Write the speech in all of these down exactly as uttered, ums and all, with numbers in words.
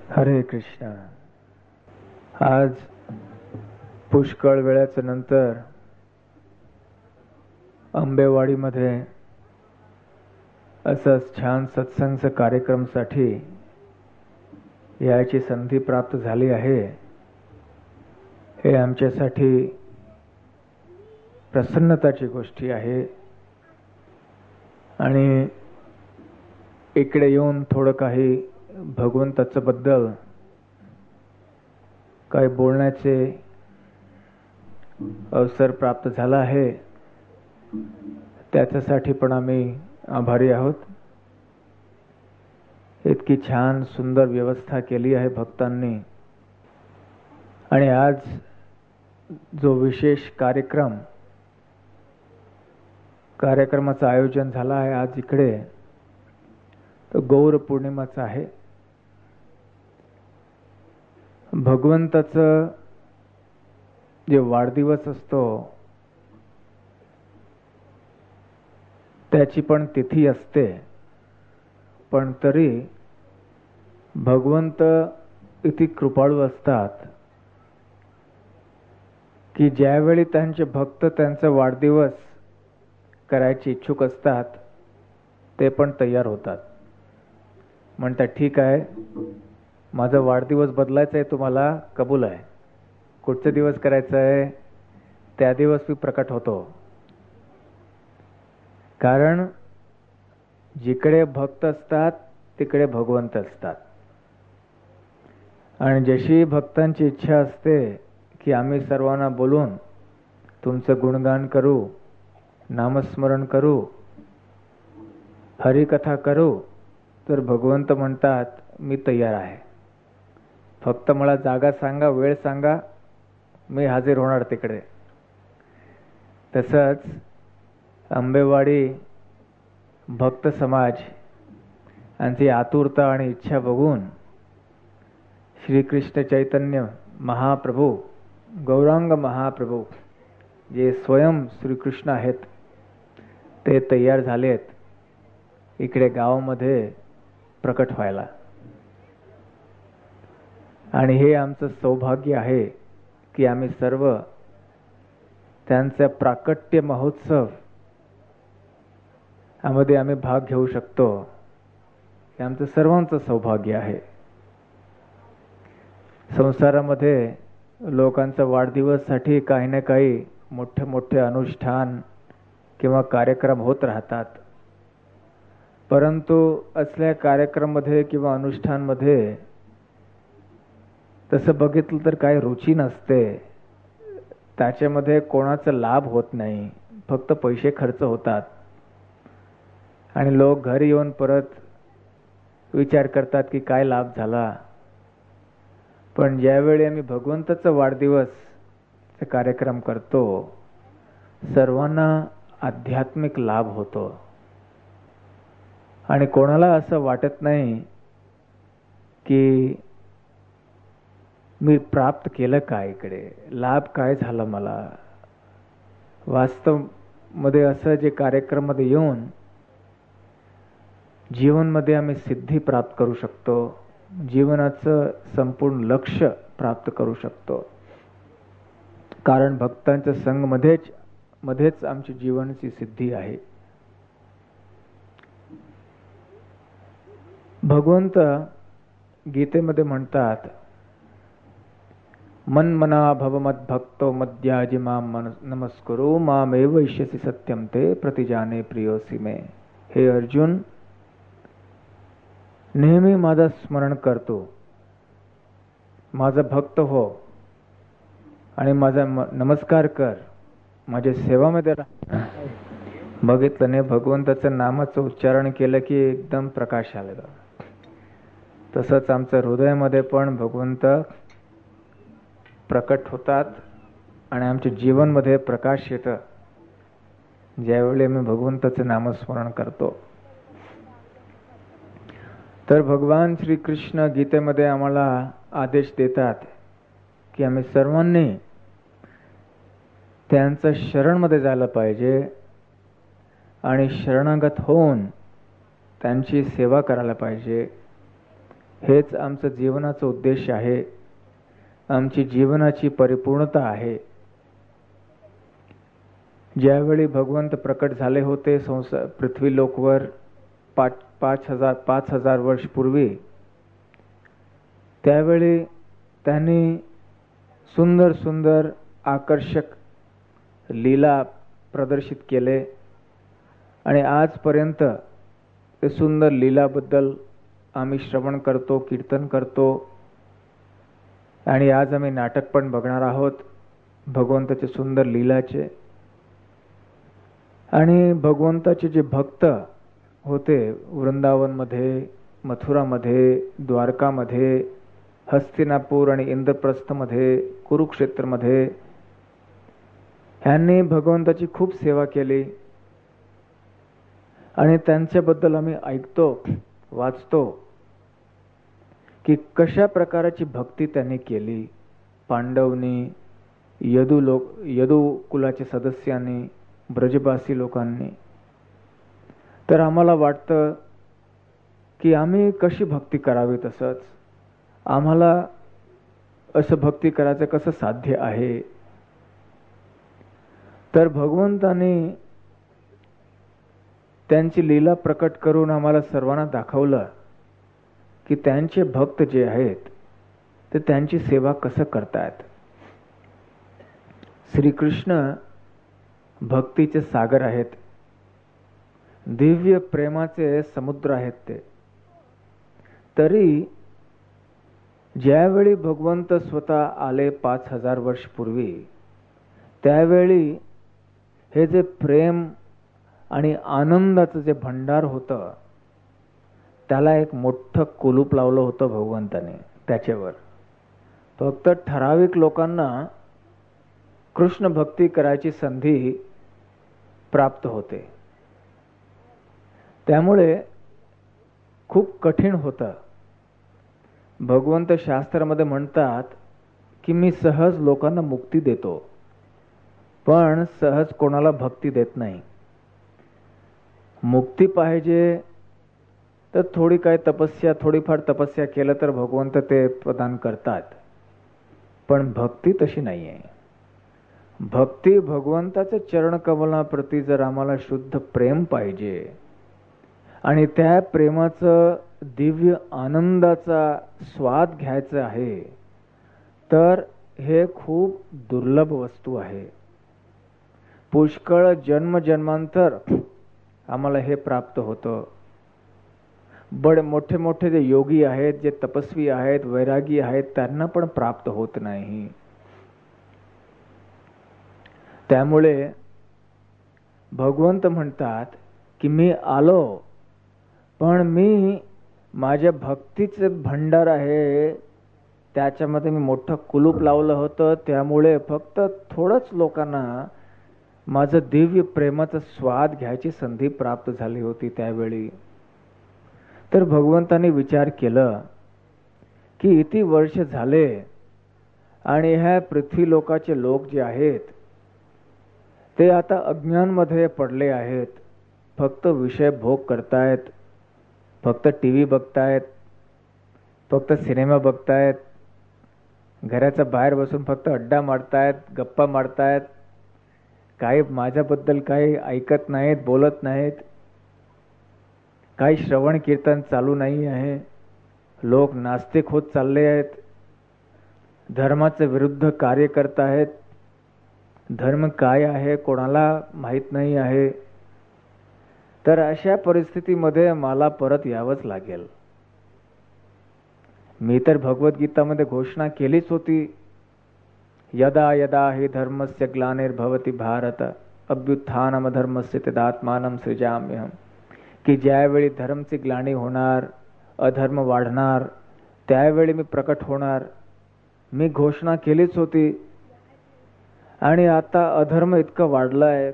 हरे कृष्ण. आज पुष्कळ वेळाच्या नंतर आंबेवाडीमध्ये असंच छान सत्संग कार्यक्रमसाठी याची संधी प्राप्त झाली आहे. हे आमच्यासाठी प्रसन्नताची गोष्ट आहे. आणि इकडे येऊन थोडं काही भगवंताच्या बद्दल काही बोलण्याचे अवसर प्राप्त झाला आहे. त्याच्यासाठी पण आम्ही आभारी आहोत. इतकी छान सुंदर व्यवस्था केली आहे भक्तांनी. आणि आज जो विशेष कार्यक्रम कार्यक्रमाचं आयोजन झालं आहे आज इकडे, तो गौर पौर्णिमाचा आहे. भगवंताचं जे वाढदिवस असतो त्याची पण तिथी असते, पण तरी भगवंत इतकी कृपाळू असतात की ज्यावेळी त्यांचे भक्त त्यांचा वाढदिवस करायचे इच्छुक असतात ते पण तयार होतात. म्हणतात ठीक आहे, माझा वाढदिवस बदलायचा आहे, तुम्हाला कबूल आहे. कुठचा दिवस करायचा आहे त्या दिवस मी प्रकट होतो. कारण जिकडे भक्त असतात तिकडे भगवंत असतात. आणि जशी भक्तांची इच्छा असते की आम्ही सर्वांना बोलून तुमचं गुणगान करू, नामस्मरण करू, हरिकथा करू, तर भगवंत म्हणतात मी तयार आहे. फक्त मला जागा सांगा, वेळ सांगा, मी हजर होणार तिकडे. तसंच आंबेवाडी भक्त समाज यांची आतुरता आणि इच्छा बघून श्री कृष्ण चैतन्य महाप्रभू, गौरांग महाप्रभू जे स्वयं श्रीकृष्ण आहेत ते तयार झालेत इकडे गावामध्ये प्रकट व्हायला. आणि हे आमचं सौभाग्य आहे की आम्ही सर्व त्यांचा प्राकट्य महोत्सव यामध्ये आम्ही भाग घेऊ शकतो. हे आमचं सर्वांचं सौभाग्य आहे. संसारामध्ये लोकांचा वाढदिवसासाठी काही ना काही मोठे मोठे अनुष्ठान किंवा कार्यक्रम होत राहतात. परंतु असल्या कार्यक्रमामध्ये किंवा अनुष्ठानमध्ये तसं बघितलं तर काही रुची नसते. त्याच्यामध्ये कोणाचा लाभ होत नाही, फक्त पैसे खर्च होतात. आणि लोक घरी येऊन परत विचार करतात की काय लाभ झाला. पण ज्यावेळी आम्ही भगवंताचा वाढदिवस कार्यक्रम करतो सर्वांना आध्यात्मिक लाभ होतो. आणि कोणाला असं वाटत नाही की मी प्राप्त केलं काय, इकडे लाभ काय झाला मला. वास्तव मध्ये असं जे कार्यक्रम मध्ये येऊन जीवनमध्ये आम्ही सिद्धी प्राप्त करू शकतो, जीवनाचं संपूर्ण लक्ष प्राप्त करू शकतो. कारण भक्तांच्या संग मध्येच मध्येच आमची जीवनाची सिद्धी आहे. भगवंत गीतेमध्ये म्हणतात मन्मना भव मद्भक्तो मद्याजी माम नमस्कुरु मामेव इष्यसि सत्यम ते प्रतिजाने प्रियोसी मे. हे अर्जुन, नेहमी माझा स्मरण करतो, माझा भक्त हो आणि माझा नमस्कार कर, माझ्या सेवामध्ये राहा. बघितलं नाही, भगवंताचं नामाचं उच्चारण केलं की एकदम प्रकाश आलेला. तसंच आमच्या हृदयामध्ये पण भगवंत प्रकट होतात आणि आमच्या जीवनमध्ये प्रकाश येतं ज्यावेळी आम्ही भगवंताचं नामस्मरण करतो. तर भगवान श्री कृष्ण गीतेमध्ये आम्हाला आदेश देतात की आम्ही सर्वांनी त्यांचं शरणमध्ये जायला पाहिजे आणि शरणागत होऊन त्यांची सेवा करायला पाहिजे. हेच आमचं जीवनाचं उद्देश आहे, आमची जीवनाची परिपूर्णता आहे. ज्यावेळी भगवंत प्रकट झाले होते संसार पृथ्वी लोकवर पाच पाच हजार पाच हजार वर्ष पूर्वी, त्यावेळी त्यांनी सुंदर सुंदर आकर्षक लीला प्रदर्शित केले आणि आजपर्यंत ते सुंदर लीलाबद्दल आम्ही श्रवण करतो, कीर्तन करतो आणि आज आम्ही नाटक पण बघणार आहोत भगवंताचे सुंदर लीलाचे. आणि भगवंताचे जे भक्त होते वृंदावनमध्ये, मथुरामध्ये, द्वारकामध्ये, हस्तिनापूर आणि इंद्रप्रस्थमध्ये, कुरुक्षेत्रमध्ये, ह्यांनी भगवंताची खूप सेवा केली आणि त्यांच्याबद्दल आम्ही ऐकतो, वाचतो की कशा प्रकारची भक्ती त्यांनी केली. पांडवनी, यदू लोक यदू कुलाचे सदस्यांनी, ब्रजवासी लोकांनी. तर आम्हाला वाटतं की आम्ही कशी भक्ती करावी, तसंच आम्हाला असं भक्ती करायचं कसं साध्य आहे. तर भगवंताने त्यांची लीला प्रकट करून आम्हाला सर्वांना दाखवलं की त्यांचे भक्त जे आहेत ते त्यांची सेवा कसं करतात. श्रीकृष्ण भक्तीचे सागर आहेत, दिव्य प्रेमाचे समुद्र आहेत ते. तरी ज्यावेळी भगवंत स्वतः आले पाच हजार वर्ष पूर्वी, त्यावेळी हे जे प्रेम आणि आनंदाचं जे भंडार होतं त्याला एक मोठं कुलूप लावलं होतं भगवंताने त्याच्यावर. फक्त ठराविक लोकांना कृष्ण भक्ती करायची संधी प्राप्त होते. त्यामुळे खूप कठीण होतं. भगवंत शास्त्रामध्ये म्हणतात की मी सहज लोकांना मुक्ती देतो, पण सहज कोणाला भक्ती देत नाही. मुक्ती पाहिजे तर थोडी काय तपस्या, थोडीफार तपस्या केलं तर भगवंत ते प्रदान करतात, पण भक्ती तशी नाही आहे. भक्ती भगवंताच्या चरणकमलाप्रती जर आम्हाला शुद्ध प्रेम पाहिजे आणि त्या प्रेमाचं दिव्य आनंदाचा स्वाद घ्यायचा आहे, तर हे खूप दुर्लभ वस्तू आहे. पुष्कळ जन्म जन्मांतर आम्हाला हे प्राप्त होतं. बडे मोठे मोठे जे योगी आहेत, जे तपस्वी आहेत, वैरागी आहेत, त्यांना पण प्राप्त होत नाही. त्यामुळे भगवंत म्हणतात की मी आलो, पण मी माझ्या भक्तीचे भंडार आहे त्याच्यामध्ये मी मोठं कुलूप लावलं होतं. त्यामुळे फक्त थोडंच लोकांना माझं दिव्य प्रेमाचा स्वाद घ्यायची संधी प्राप्त झाली होती त्यावेळी. तर भगवंताने विचार केलं की इतकी वर्ष झाले आणि ह्या पृथ्वी लोकाचे लोक जे आहेत ते आता अज्ञानमध्ये पडले आहेत. फक्त विषय भोग करतायत, फक्त टीव्ही बघतायत, फक्त सिनेमा बघतायत, घराच्या बाहेर बसून फक्त अड्डा मारतायत, गप्पा मारतायत, काही माझ्याबद्दल काही ऐकत नाहीत, बोलत नाहीत, काही श्रवण कीर्तन चालू नाही आहे. लोक नास्तिक होत चालले आहेत, धर्माचे विरुद्ध कार्य करत आहेत. धर्म काय आहे कोणाला माहित नाही आहे. तर अशा परिस्थितीमध्ये मला परत यावंच लागेल. मी तर भगवद्गीतामध्ये घोषणा केलीच होती, यदा यदा हि धर्मस्य ग्लानिर्भवति भारत अभ्युत्थानम धर्मस्य तदात्मानं सृजाम्यहम्. की ज्यावेळी धर्मची ग्लानी होणार, अधर्म वाढणार, त्यावेळी मी प्रकट होणार. मी घोषणा केलीच होती. आणि आता अधर्म इतकं वाढलाय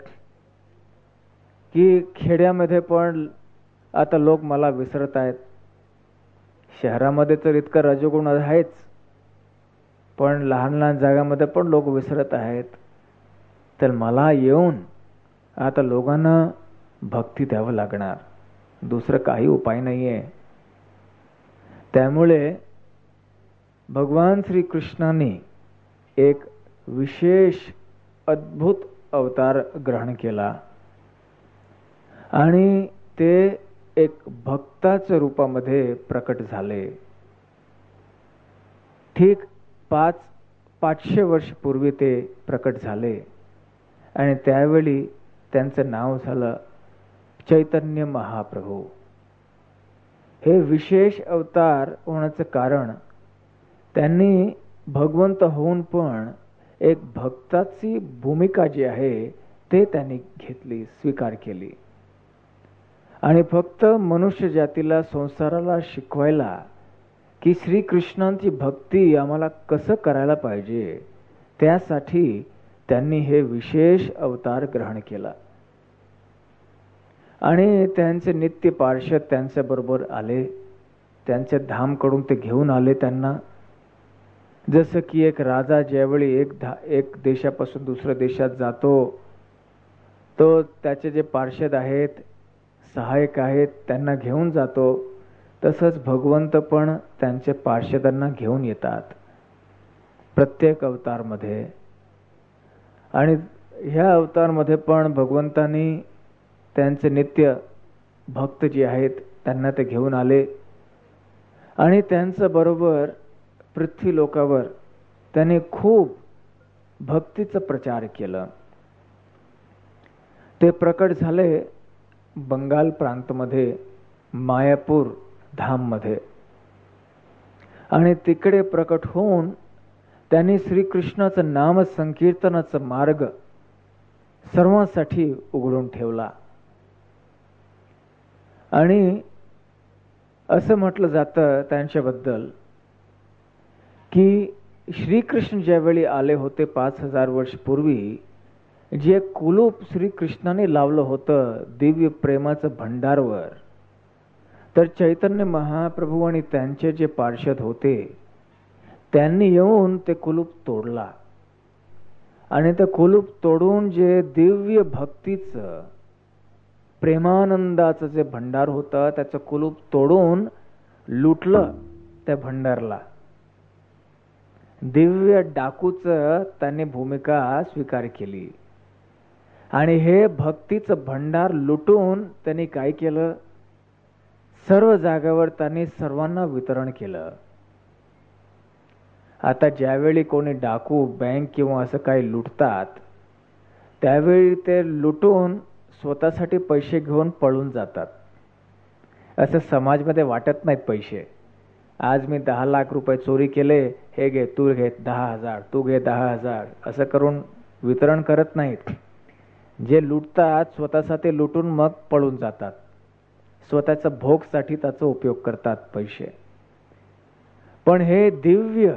की खेड्यामध्ये पण आता लोक मला विसरत आहेत. शहरामध्ये तर इतकं रजोगुण आहेच, पण लहान लहान जागामध्ये पण लोक विसरत आहेत. तर मला येऊन आता लोकांना भक्ती द्यावं लागणार, दुसरं काही उपाय नाहीये. त्यामुळे भगवान श्री कृष्णाने एक विशेष अद्भुत अवतार ग्रहण केला आणि ते एक भक्ताच्या रूपामध्ये प्रकट झाले. ठीक पाच पाचशे वर्ष पूर्वी ते प्रकट झाले आणि त्यावेळी त्यांचं नाव झालं चैतन्य महाप्रभू. हे विशेष अवतार होण्याचं कारण त्यांनी भगवंत होऊन पण एक भक्ताची भूमिका जी आहे ते त्यांनी घेतली, स्वीकार केली आणि फक्त मनुष्य जातीला, संसाराला शिकवायला की श्रीकृष्णांची भक्ती आम्हाला कसं करायला पाहिजे, त्यासाठी त्यांनी हे विशेष अवतार ग्रहण केला. आणि त्यांचे नित्य पार्षद त्यांच्या बरोबर आले, त्यांच्या धामकडून ते घेऊन आले त्यांना. जसं की एक राजा ज्यावेळी एक एक देशापासून दुसऱ्या देशात जातो, तो त्याचे जे पार्षद आहेत, सहायक आहेत, त्यांना घेऊन जातो, तसंच भगवंत पण त्यांचे पार्षदांना घेऊन येतात प्रत्येक अवतारमध्ये. आणि ह्या अवतारमध्ये पण भगवंतांनी त्यांचे नित्य भक्त जे आहेत त्यांना ते घेऊन आले आणि त्यांच्या बरोबर पृथ्वी लोकावर त्यांनी खूप भक्तीचा प्रचार केला. ते प्रकट झाले बंगाल प्रांतमध्ये, मायापूर धाम मध्ये, आणि तिकडे प्रकट होऊन त्यांनी श्रीकृष्णाचं नाम संकीर्तनाचा मार्ग सर्वांसाठी उघडून ठेवला. आणि असं म्हटलं जातं त्यांच्याबद्दल की श्रीकृष्ण ज्यावेळी आले होते पाच हजार वर्ष पूर्वी, जे कुलूप श्रीकृष्णाने लावलं होतं दिव्य प्रेमाचं भंडारवर, तर चैतन्य महाप्रभू आणि त्यांचे जे पार्षद होते त्यांनी येऊन ते कुलूप तोडला आणि ते कुलूप तोडून जे दिव्य भक्तीचं, प्रेमानंदाचं जे भंडार होतं त्याचं कुलूप तोडून लुटलं त्या भंडारला. दिव्य डाकूचं त्यांनी भूमिका स्वीकार केली आणि हे भक्तीचं भंडार लुटून त्यांनी काय केलं, सर्व जागावर त्यांनी सर्वांना वितरण केलं. आता ज्यावेळी कोणी डाकू बँक किंवा असं काही लुटतात, त्यावेळी ते लुटून स्वतःसाठी पैसे घेऊन पळून जातात. असं समाजमध्ये वाटत नाहीत पैसे. आज मी दहा लाख रुपये चोरी केले, हे घे, तू घे दहा हजार, तू घे दहा हजार, असं करून वितरण करत नाहीत. जे लुटतात स्वतःसाठी लुटून मग पळून जातात, स्वतःच्या भोगसाठी त्याचा उपयोग करतात पैसे. पण हे दिव्य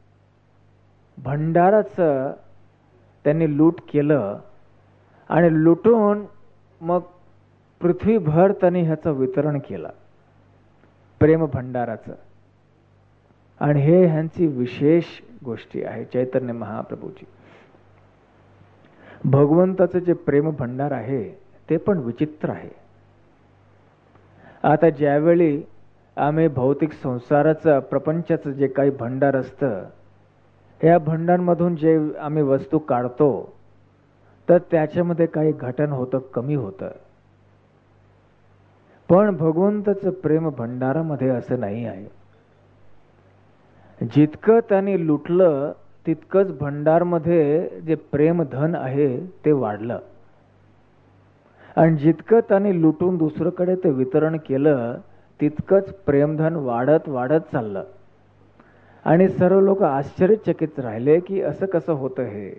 भंडाराचं त्यांनी लूट केलं आणि लुटून मग पृथ्वीभर त्यांनी ह्याचं वितरण केलं, प्रेम भंडाराचं. आणि हे ह्यांची विशेष गोष्टी आहे चैतन्य महाप्रभूची. भगवंताचं जे प्रेम भंडार आहे ते पण विचित्र आहे. आता ज्यावेळी आम्ही भौतिक संसाराचं, प्रपंचाचं जे काही भंडार असतं, ह्या भंडारमधून जे आम्ही वस्तू काढतो तर त्याच्यामध्ये काही घटन होतं, कमी होतं. पण भगवंताचं प्रेम भंडारामध्ये असं नाही आहे. जितकं त्यांनी लुटलं तितकंच भंडारमध्ये जे प्रेम धन आहे ते वाढलं, आणि जितकं त्यांनी लुटून दुसरीकडे ते वितरण केलं तितकंच प्रेमधन वाढत वाढत चाललं. आणि सर्व लोक आश्चर्यचकित राहिले की असं कसं होतं. हे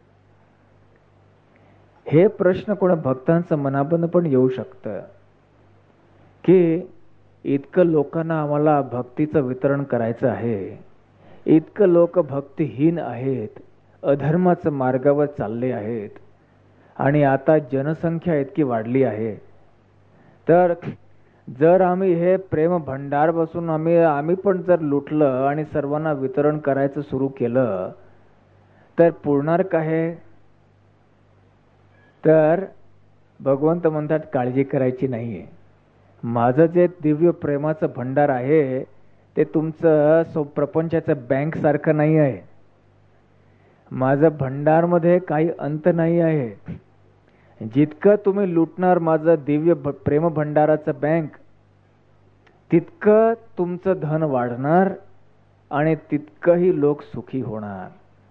हे प्रश्न कोणा भक्तांच्या मनाबंद पण येऊ शकतं की इतकं लोकांना आम्हाला भक्तीचं वितरण करायचं आहे, इतकं लोक भक्तिहीन आहेत, अधर्माच्या मार्गावर चालले आहेत, आणि आता जनसंख्या इतकी वाढली आहे, तर जर आम्ही हे प्रेम भंडार बसून आम्ही आम्ही पण जर लुटलं आणि सर्वांना वितरण करायचं सुरू केलं तर पुरणार काय. तर भगवंत म्हणतात काळजी करायची नाहीये. माझं जे दिव्य प्रेमाचं भंडार आहे ते तुमचं प्रपंचाचं बँक सारखं नाही आहे. माझं भंडारमध्ये काही अंत नाही आहे. जितकं तुम्ही लुटणार माझं दिव्य प्रेम भंडाराचं बँक, तितकं तुमचं धन वाढणार आणि तितकंही लोक सुखी होणार.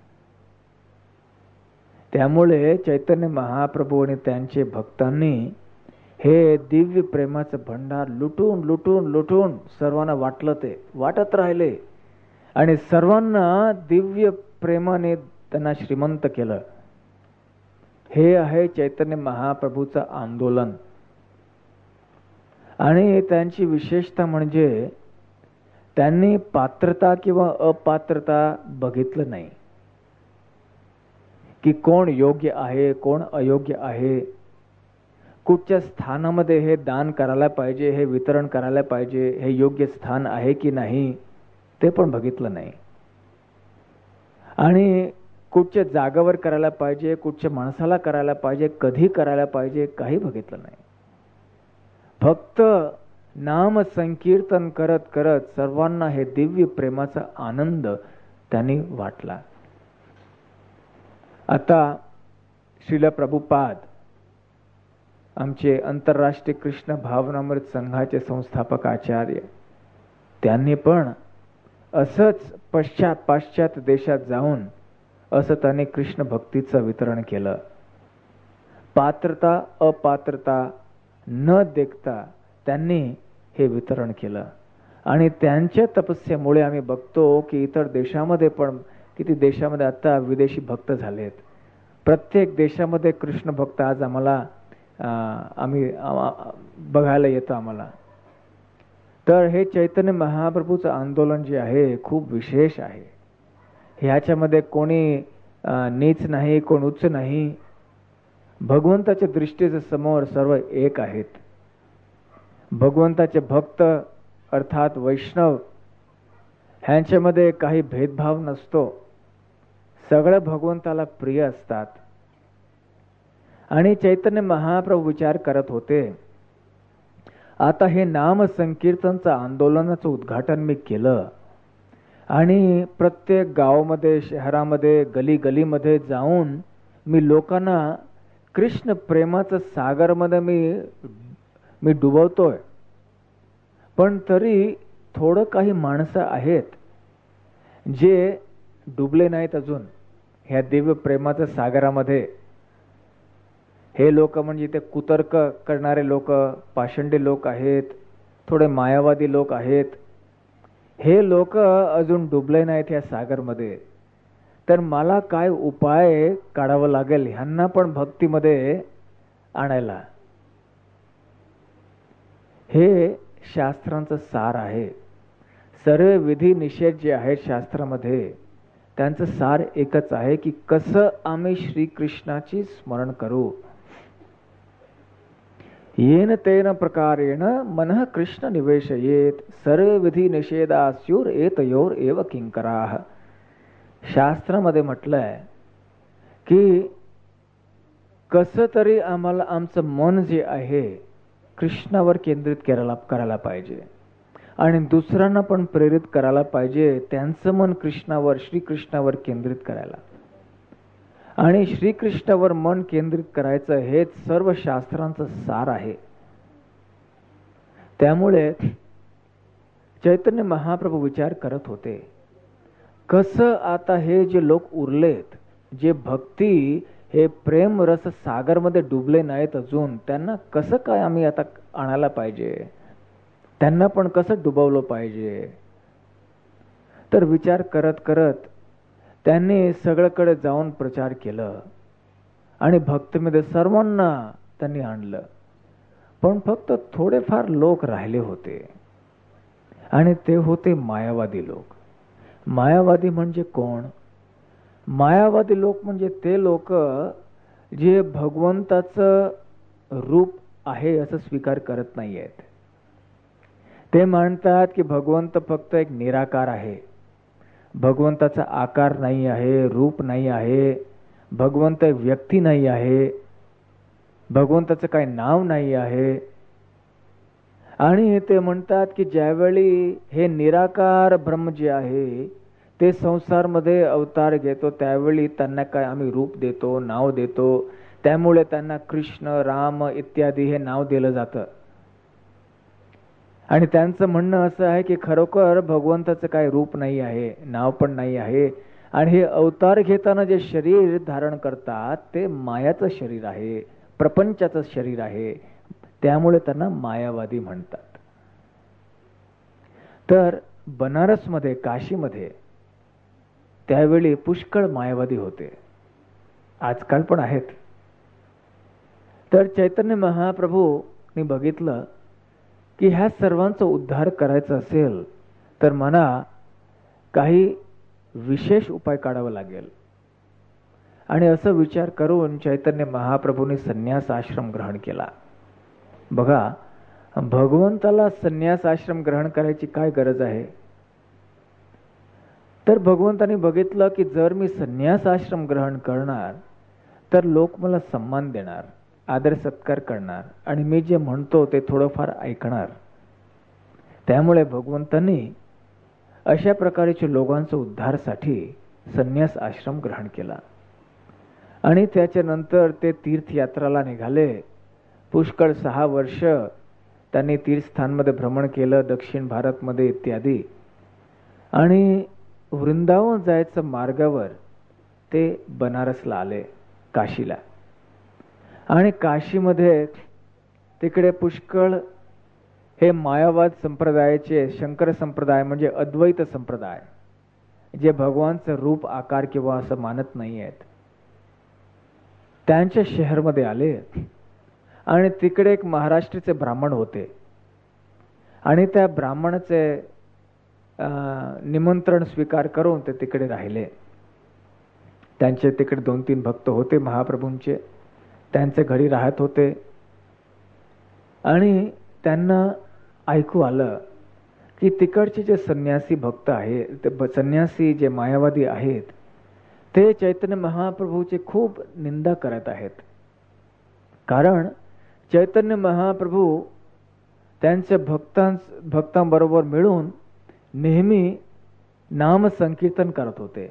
त्यामुळे चैतन्य महाप्रभू आणि त्यांचे भक्तांनी हे दिव्य प्रेमाचं भंडार लुटून लुटून लुटून सर्वांना वाटलं, ते वाटत राहिले आणि सर्वांना दिव्य प्रेमाने त्यांना श्रीमंत केलं. हे आहे चैतन्य महाप्रभूचं आंदोलन. आणि त्यांची विशेषता म्हणजे त्यांनी पात्रता किंवा अपात्रता बघितलं नाही, की कोण योग्य आहे कोण अयोग्य आहे, कुठच्या स्थानामध्ये हे दान करायला पाहिजे, हे वितरण करायला पाहिजे, हे योग्य स्थान आहे की नाही, ते पण बघितलं नाही. आणि कुठच्या जागेवर करायला पाहिजे, कुठच्या माणसाला करायला पाहिजे, कधी करायला पाहिजे, काही बघितलं नाही. फक्त नाम संकीर्तन करत करत सर्वांना हे दिव्य प्रेमाचा आनंद त्यांनी वाटला. आता श्रील प्रभुपाद, आमचे आंतरराष्ट्रीय कृष्ण भावनामृत संघाचे संस्थापक आचार्य, त्यांनी पण असंच पश्चात पाश्चात्य देशात जाऊन असं त्यांनी कृष्ण भक्तीचं वितरण केलं. पात्रता अपात्रता न देखता त्यांनी हे वितरण केलं. आणि त्यांच्या तपस्येमुळे आम्ही बघतो की इतर देशामध्ये पण, किती देशामध्ये आता विदेशी भक्त झालेत. प्रत्येक देशामध्ये कृष्ण भक्त आज आम्हाला आम्ही बघायला येतं आम्हाला. तर हे चैतन्य महाप्रभूचं आंदोलन जे आहे खूप विशेष आहे. ह्याच्यामध्ये कोणी नीच नाही, कोण उच्च नाही. भगवंताच्या दृष्टीचे समोर सर्व एक आहेत. भगवंताचे भक्त अर्थात वैष्णव, ह्यांच्यामध्ये काही भेदभाव नसतो. सगळे भगवंताला प्रिय असतात. आणि चैतन्य महाप्रभू विचार करत होते, आता हे नाम संकीर्तनचं आंदोलनाचं उद्घाटन मी केलं आणि प्रत्येक गावामध्ये, शहरामध्ये, गली गलीमध्ये जाऊन मी लोकांना कृष्ण प्रेमाचं सागरमध्ये मी मी डुबवतोय. पण तरी थोडं काही माणसं आहेत जे डुबले नाहीत अजून ह्या दिव्य प्रेमाच्या सागरामध्ये. हे लोक म्हणजे ते कुतर्क करणारे लोक, पाषंडी लोक आहेत, थोडे मायावादी लोक आहेत. हे लोक अजून डुबले नाहीत या सागरमध्ये. तर मला काय उपाय काढावा लागेल ह्यांना पण भक्तीमध्ये आणायला. हे शास्त्रांचं सार आहे. सर्व विधी निषेध जे आहेत शास्त्रामध्ये, त्यांचं सार एकच आहे की कसं आम्ही श्रीकृष्णाची स्मरण करू. येन तेन प्रकारेण मनः कृष्ण निवेशयेत सर्व विधी निषेधास्युर एतयोर एव किंकराः. शास्त्रामध्ये म्हटलंय की कसं तरी आम्हाला आमचं मन जे आहे कृष्णावर केंद्रित करायला करायला पाहिजे आणि दुसऱ्यांना पण प्रेरित करायला पाहिजे त्यांचं मन कृष्णावर, श्रीकृष्णावर केंद्रित करायला. आणि श्रीकृष्णावर मन केंद्रित करायचं हेच सर्व शास्त्रांचं सार आहे. त्यामुळे चैतन्य महाप्रभू विचार करत होते, कसं आता हे जे लोक उरलेत, जे भक्ती हे प्रेम रस सागरमध्ये डुबले नाहीत अजून, त्यांना कसं काय आम्ही आता आणायला पाहिजे, त्यांना पण कसं डुबवलं पाहिजे. तर विचार करत करत त्यांनी सगळीकडे जाऊन प्रचार केलं आणि भक्तीमध्ये सर्वांना त्यांनी आणलं. पण फक्त थोडेफार लोक राहिले होते आणि ते होते मायावादी लोक. मायावादी म्हणजे कोण? मायावादी लोक म्हणजे ते लोक जे भगवंताचं रूप आहे असं स्वीकार करत नाही आहेत. ते म्हणतात की भगवंत फक्त एक निराकार आहे, भगवंताचा आकार नाही आहे, रूप नाही आहे, भगवंत व्यक्ती नाही आहे, भगवंताचं काही नाव नाही आहे. आणि ते म्हणतात की ज्यावेळी हे निराकार ब्रह्म जे आहे ते संसारमध्ये अवतार घेतो त्यावेळी त्यांना काय आम्ही रूप देतो, नाव देतो, त्यामुळे त्यांना कृष्ण, राम इत्यादी हे नाव दिलं जातं. आणि त्यांचं म्हणणं असं आहे की खरोखर भगवंताचं काही रूप नाही आहे, नाव पण नाही आहे, आणि हे अवतार घेताना जे शरीर धारण करतात ते मायाचं शरीर आहे, प्रपंचाचं शरीर आहे, त्यामुळे त्यांना मायावादी म्हणतात. तर बनारसमध्ये, काशीमध्ये त्यावेळी पुष्कळ मायावादी होते, आजकाल पण आहेत. तर चैतन्य महाप्रभूंनी बघितलं की ह्या सर्वांचा उद्धार करायचा असेल तर मला काही विशेष उपाय काढावा लागेल. आणि असं विचार करून चैतन्य महाप्रभूंनी संन्यास आश्रम ग्रहण केला. बघा, भगवंताला संन्यास आश्रम ग्रहण करायची काय गरज आहे? तर भगवंताने बघितलं की जर मी संन्यास आश्रम ग्रहण करणार तर लोक मला सम्मान देणार, आदर सत्कार करणार, आणि मी जे म्हणतो ते थोडंफार ऐकणार. त्यामुळे भगवंतांनी अशा प्रकारच्या लोकांच्या उद्धारासाठी संन्यास आश्रम ग्रहण केला. आणि त्याच्यानंतर ते तीर्थयात्राला निघाले. पुष्कळ सहा वर्ष त्यांनी तीर्थस्थानमध्ये भ्रमण केलं, दक्षिण भारतमध्ये इत्यादी. आणि वृंदावन जायचं मार्गावर ते बनारसला आले, काशीला. आणि काशीमध्ये तिकडे पुष्कळ हे मायावाद संप्रदायाचे, शंकर संप्रदाय म्हणजे अद्वैत संप्रदाय, जे भगवानचं रूप, आकार किंवा असं मानत नाही आहेत, त्यांच्या शहरमध्ये आले. आणि तिकडे एक महाराष्ट्राचे ब्राह्मण होते आणि त्या ब्राह्मणाचे निमंत्रण स्वीकार करून ते तिकडे राहिले. त्यांचे तिकडे दोन तीन भक्त होते महाप्रभूंचे, त्यांचे घरी राहत होते. आणि त्यांना ऐकू आलं की तिकडचे जे संन्यासी भक्त आहेत, ते संन्यासी जे मायावादी आहेत, ते चैतन्य महाप्रभूचे खूप निंदा करत आहेत. कारण चैतन्य महाप्रभू त्यांच्या भक्तां भक्तांबरोबर मिळून नेहमी नाम संकीर्तन करत होते,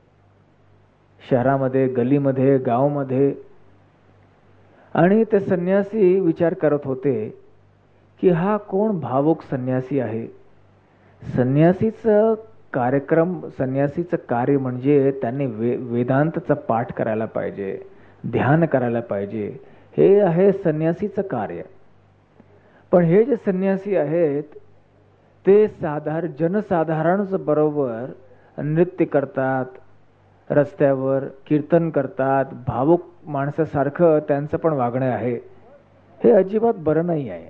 शहरामध्ये, गलीमध्ये, गावामध्ये. आणि ते संन्यासी विचार करत होते की हा कोण भावुक संन्यासी आहे. संन्यासीचं कार्यक्रम, संन्यासीचं कार्य म्हणजे त्यांनी वे वेदांतचा पाठ करायला पाहिजे, ध्यान करायला पाहिजे, हे आहे संन्यासीचं कार्य. पण हे जे संन्यासी आहेत ते साधारण जनसाधारण बरोबर नृत्य करतात, रस्त्यावर कीर्तन करतात, भावुक माणसासारखं त्यांचं पण वागणं आहे. हे अजिबात बरं नाही आहे.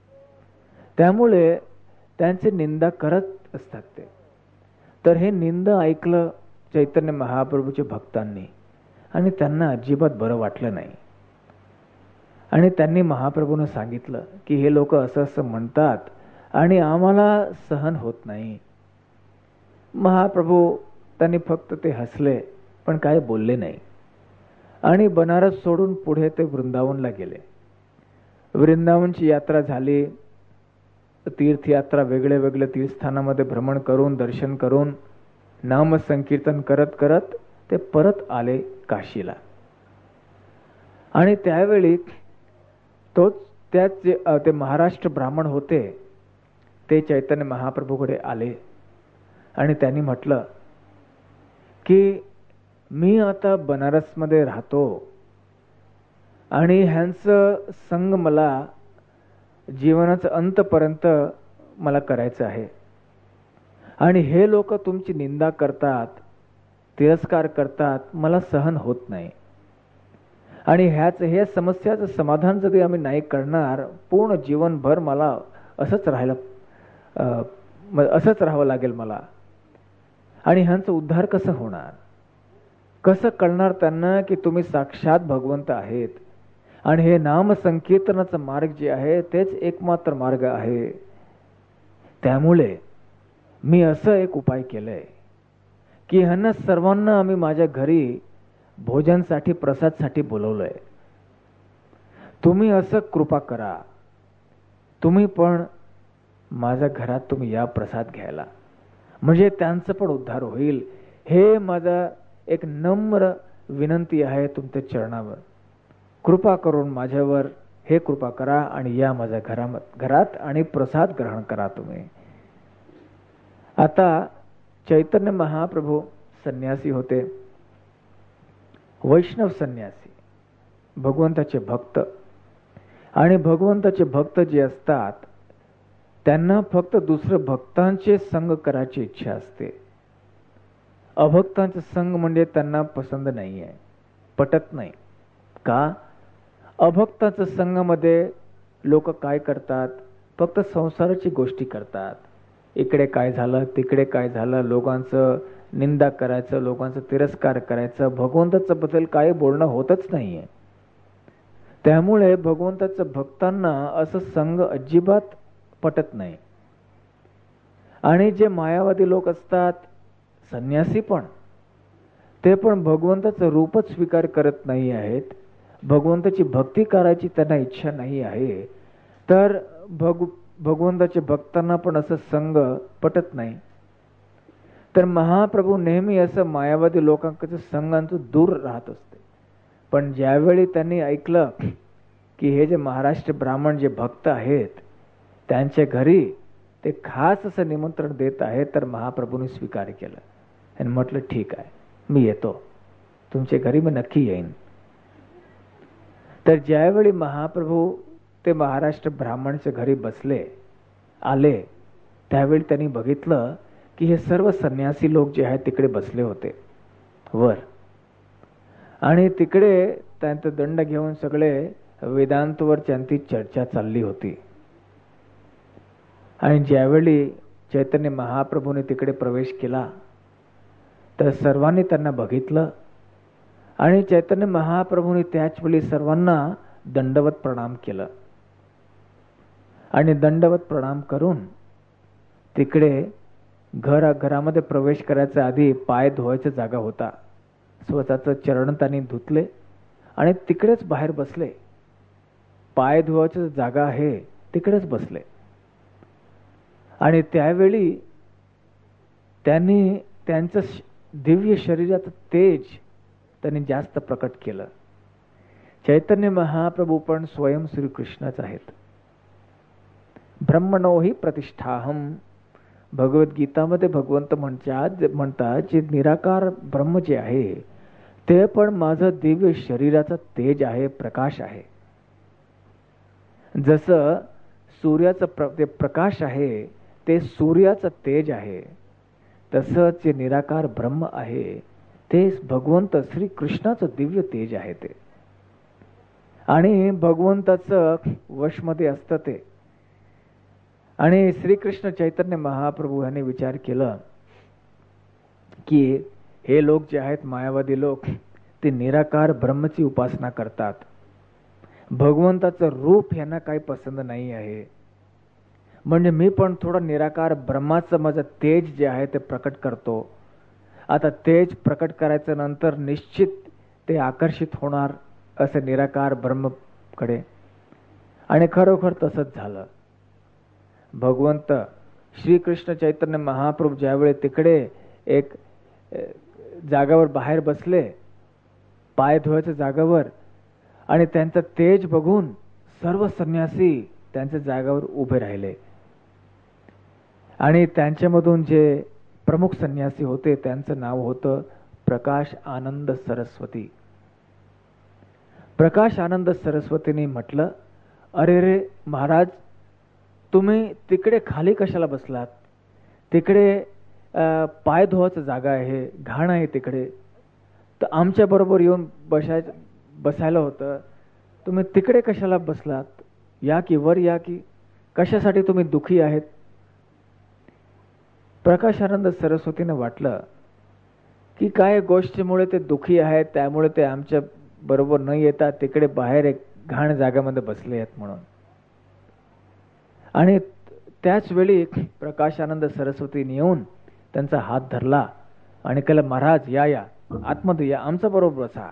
त्यामुळे त्यांचे निंदा करत असतात ते. तर हे निंदा ऐकलं चैतन्य महाप्रभूच्या भक्तांनी आणि त्यांना अजिबात बरं वाटलं नाही. आणि त्यांनी महाप्रभूंना सांगितलं की हे लोक असं असं म्हणतात आणि आम्हाला सहन होत नाही. महाप्रभू त्यांनी फक्त ते हसले पण काय बोलले नाही. आणि बनारस सोडून पुढे ते वृंदावनला गेले. वृंदावनची यात्रा झाली. तीर्थयात्रा, वेगळे वेगळे तीर्थस्थानामध्ये भ्रमण करून, दर्शन करून, नाम संकीर्तन करत करत ते परत आले काशीला. आणि त्यावेळी तोच त्याच जे ते महाराष्ट्र ब्राह्मण होते ते चैतन्य महाप्रभूकडे आले आणि त्यांनी म्हटलं की मी आता बनारसमध्ये राहतो आणि ह्यांचं संग मला जीवनाचं अंतपर्यंत मला करायचं आहे. आणि हे लोक तुमची निंदा करतात, तिरस्कार करतात, मला सहन होत नाही. आणि ह्याच हे समस्याचं समाधान जरी आम्ही नाही करणार, पूर्ण जीवनभर मला असंच राहायला असंच राहावं लागेल मला. आणि ह्यांचं उद्धार कसं होणार? कसं कळणार त्यांना की तुम्ही साक्षात भगवंत आहेत आणि हे नाम संकीर्तनाचा मार्ग जे आहे तेच एकमात्र मार्ग आहे. त्यामुळे मी असं एक उपाय केलंय की ह्यांना सर्वांना आम्ही माझ्या घरी भोजनसाठी, प्रसादसाठी बोलवलंय. तुम्ही असं कृपा करा, तुम्ही पण माझ्या घरात तुम्ही या प्रसाद घ्यायला, म्हणजे त्यांचं पण उद्धार होईल. हे माझा एक नम्र विनंती आहे तुमच्या चरणावर. कृपा करून माझ्यावर हे कृपा करा आणि या माझ्या घरा घरात आणि प्रसाद ग्रहण करा तुम्ही. आता चैतन्य महाप्रभू संन्यासी होते, वैष्णव संन्यासी, भगवंताचे भक्त. आणि भगवंताचे भक्त जे असतात त्यांना फक्त दुसरं भक्तांचे संग करायची इच्छा असते. अभक्तांचा संग म्हणजे त्यांना पसंत नाही आहे, पटत नाही. का? अभक्तांच्या संघामध्ये लोक काय करतात? फक्त संसाराची गोष्टी करतात. इकडे काय झालं, तिकडे काय झालं, लोकांचं निंदा करायचं, लोकांचा तिरस्कार करायचं. भगवंताच्या बद्दल काही बोलणं होतच नाहीये. त्यामुळे भगवंताच्या भक्तांना असं संघ अजिबात पटत नाही. आणि जे मायावादी लोक असतात, संन्यासी पण, ते पण भगवंताचं रूपच स्वीकार करत नाही आहेत. भगवंताची भक्ती करायची त्यांना इच्छा नाही आहे. तर भग भगवंताच्या भक्तांना पण असं संघ पटत नाही. तर महाप्रभू नेहमी असं मायावादी लोकांच्या संघांचं दूर राहत असते. पण ज्यावेळी त्यांनी ऐकलं की हे जे महाराष्ट्र ब्राह्मण जे भक्त आहेत त्यांच्या घरी ते खास असं निमंत्रण देत आहेत, तर महाप्रभूंनी स्वीकार केलं आणि म्हटलं ठीक आहे, मी येतो, तुमच्या घरी मी नक्की येईन. तर ज्यावेळी महाप्रभू ते महाराष्ट्र ब्राह्मणच्या घरी बसले आले, त्यावेळी त्यांनी बघितलं की हे सर्व संन्यासी लोक जे आहेत तिकडे बसले होते वर. आणि तिकडे त्यांचा दंड घेऊन सगळे वेदांतवर त्यांची चर्चा चालली होती. आणि ज्यावेळी चैतन्य महाप्रभूने तिकडे प्रवेश केला तर सर्वांनी त्यांना बघितलं. आणि चैतन्य महाप्रभूने त्याच वेळी सर्वांना दंडवत प्रणाम केलं. आणि दंडवत प्रणाम करून तिकडे घर घरामध्ये प्रवेश करायच्या आधी पाय धुवायचा जागा होता, स्वतःचं चरण त्यांनी धुतले आणि तिकडेच बाहेर बसले. पाय धुवायची जागा आहे तिकडेच बसले. आणि त्यावेळी त्यांनी त्यांचं दिव्य शरीराचं तेज त्यांनी जास्त प्रकट केलं. चैतन्य महाप्रभू पण स्वयं श्रीकृष्णच आहेत. ब्रह्मणो हि प्रतिष्ठाहम, भगवद्गीतामध्ये भगवंत म्हणतात म्हणतात जे निराकार ब्रह्म जे आहे ते पण माझं दिव्य शरीराचं तेज आहे, प्रकाश आहे. जसं सूर्याचं प्र, ते प्रकाश आहे ते सूर्याचं तेज आहे, तसंच जे निराकार ब्रह्म आहे ते भगवंत श्री कृष्णाचं दिव्य तेज आहे ते. आणि भगवंताचं वशमध्ये असतं ते. आणि श्रीकृष्ण चैतन्य महाप्रभू यांनी विचार केलं की हे लोक जे आहेत मायावादी लोक ते निराकार ब्रह्मची उपासना करतात. भगवंताचं रूप यांना काही पसंत नाही आहे. म्हणजे मी पण थोडं निराकार ब्रह्माचं माझं तेज जे आहे ते प्रकट करतो. आता तेज प्रकट करायचं नंतर निश्चित ते आकर्षित होणार असं निराकार ब्रह्मकडे. आणि खरोखर तसंच झालं. भगवंत श्रीकृष्ण चैतन्य महाप्रभू ज्यावेळी तिकडे एक जागावर बाहेर बसले, पाय धुवायच्या जागावर, आणि त्यांचं तेज बघून सर्व संन्यासी त्यांच्या जागावर उभे राहिले. आणि त्यांच्यामधून जे प्रमुख संन्यासी होते त्यांचं नाव होतं प्रकाश आनंद सरस्वती. प्रकाश आनंद सरस्वतीने म्हटलं, अरे रे महाराज, तुम्ही तिकडे खाली कशाला बसलात? तिकडे पाय धुवायचं जागा आहे, घाण आहे तिकडे, तर आमच्या बरोबर येऊन बसाय बसायला होतं. तुम्ही तिकडे कशाला बसलात? या की वर या की. कशासाठी तुम्ही दुखी आहेत? प्रकाशानंद सरस्वतीने वाटलं की काय गोष्टीमुळे ते दुखी आहेत, त्यामुळे ते आमच्या बरोबर न येता तिकडे बाहेर एक घाण जागामध्ये बसले आहेत म्हणून. आणि त्याच वेळी प्रकाशानंद सरस्वतीने येऊन त्यांचा हात धरला आणि केलं, महाराज या या आतमध्ये या, आमच्या बरोबर बसा.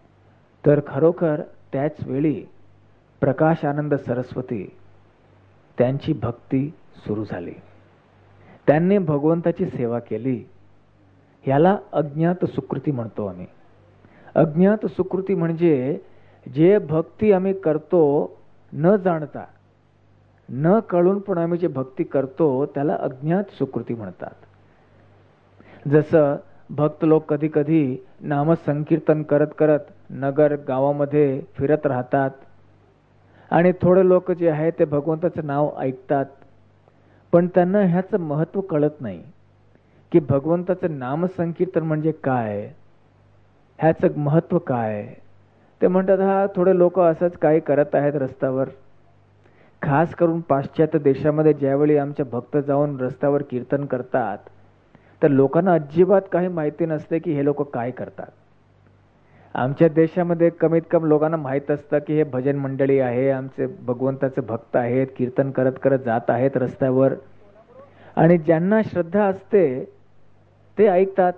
तर खरोखर त्याच वेळी प्रकाशानंद सरस्वती त्यांची भक्ती सुरू झाली. त्यांनी भगवंताची सेवा केली. याला अज्ञात सुकृती म्हणतो आम्ही. अज्ञात सुकृती म्हणजे जे भक्ती आम्ही करतो न जाणता, न कळून पण आम्ही जे भक्ती करतो त्याला अज्ञात सुकृती म्हणतात. जसं भक्त लोक कधी कधी नामसंकीर्तन करत करत नगर गावामध्ये फिरत राहतात आणि थोडे लोक जे आहे ते भगवंताचं नाव ऐकतात, पण त्यांना ह्याचं महत्त्व कळत नाही की भगवंताचं नामसंकीर्तन म्हणजे काय, ह्याचं महत्त्व काय. ते म्हणतात हा थोडे लोक असंच काही करत आहेत रस्त्यावर. खास करून पाश्चात्य देशामध्ये ज्यावेळी आमचे भक्त जाऊन रस्त्यावर कीर्तन करतात तर लोकांना अजिबात काही माहिती नसते की हे लोक काय करतात. आमच्या देशामध्ये कमीत कमी लोकांना माहीत असतं की हे भजन मंडळी आहे, आमचे भगवंताचे भक्त आहेत, कीर्तन करत करत जात आहेत रस्त्यावर, आणि ज्यांना श्रद्धा असते ते ऐकतात.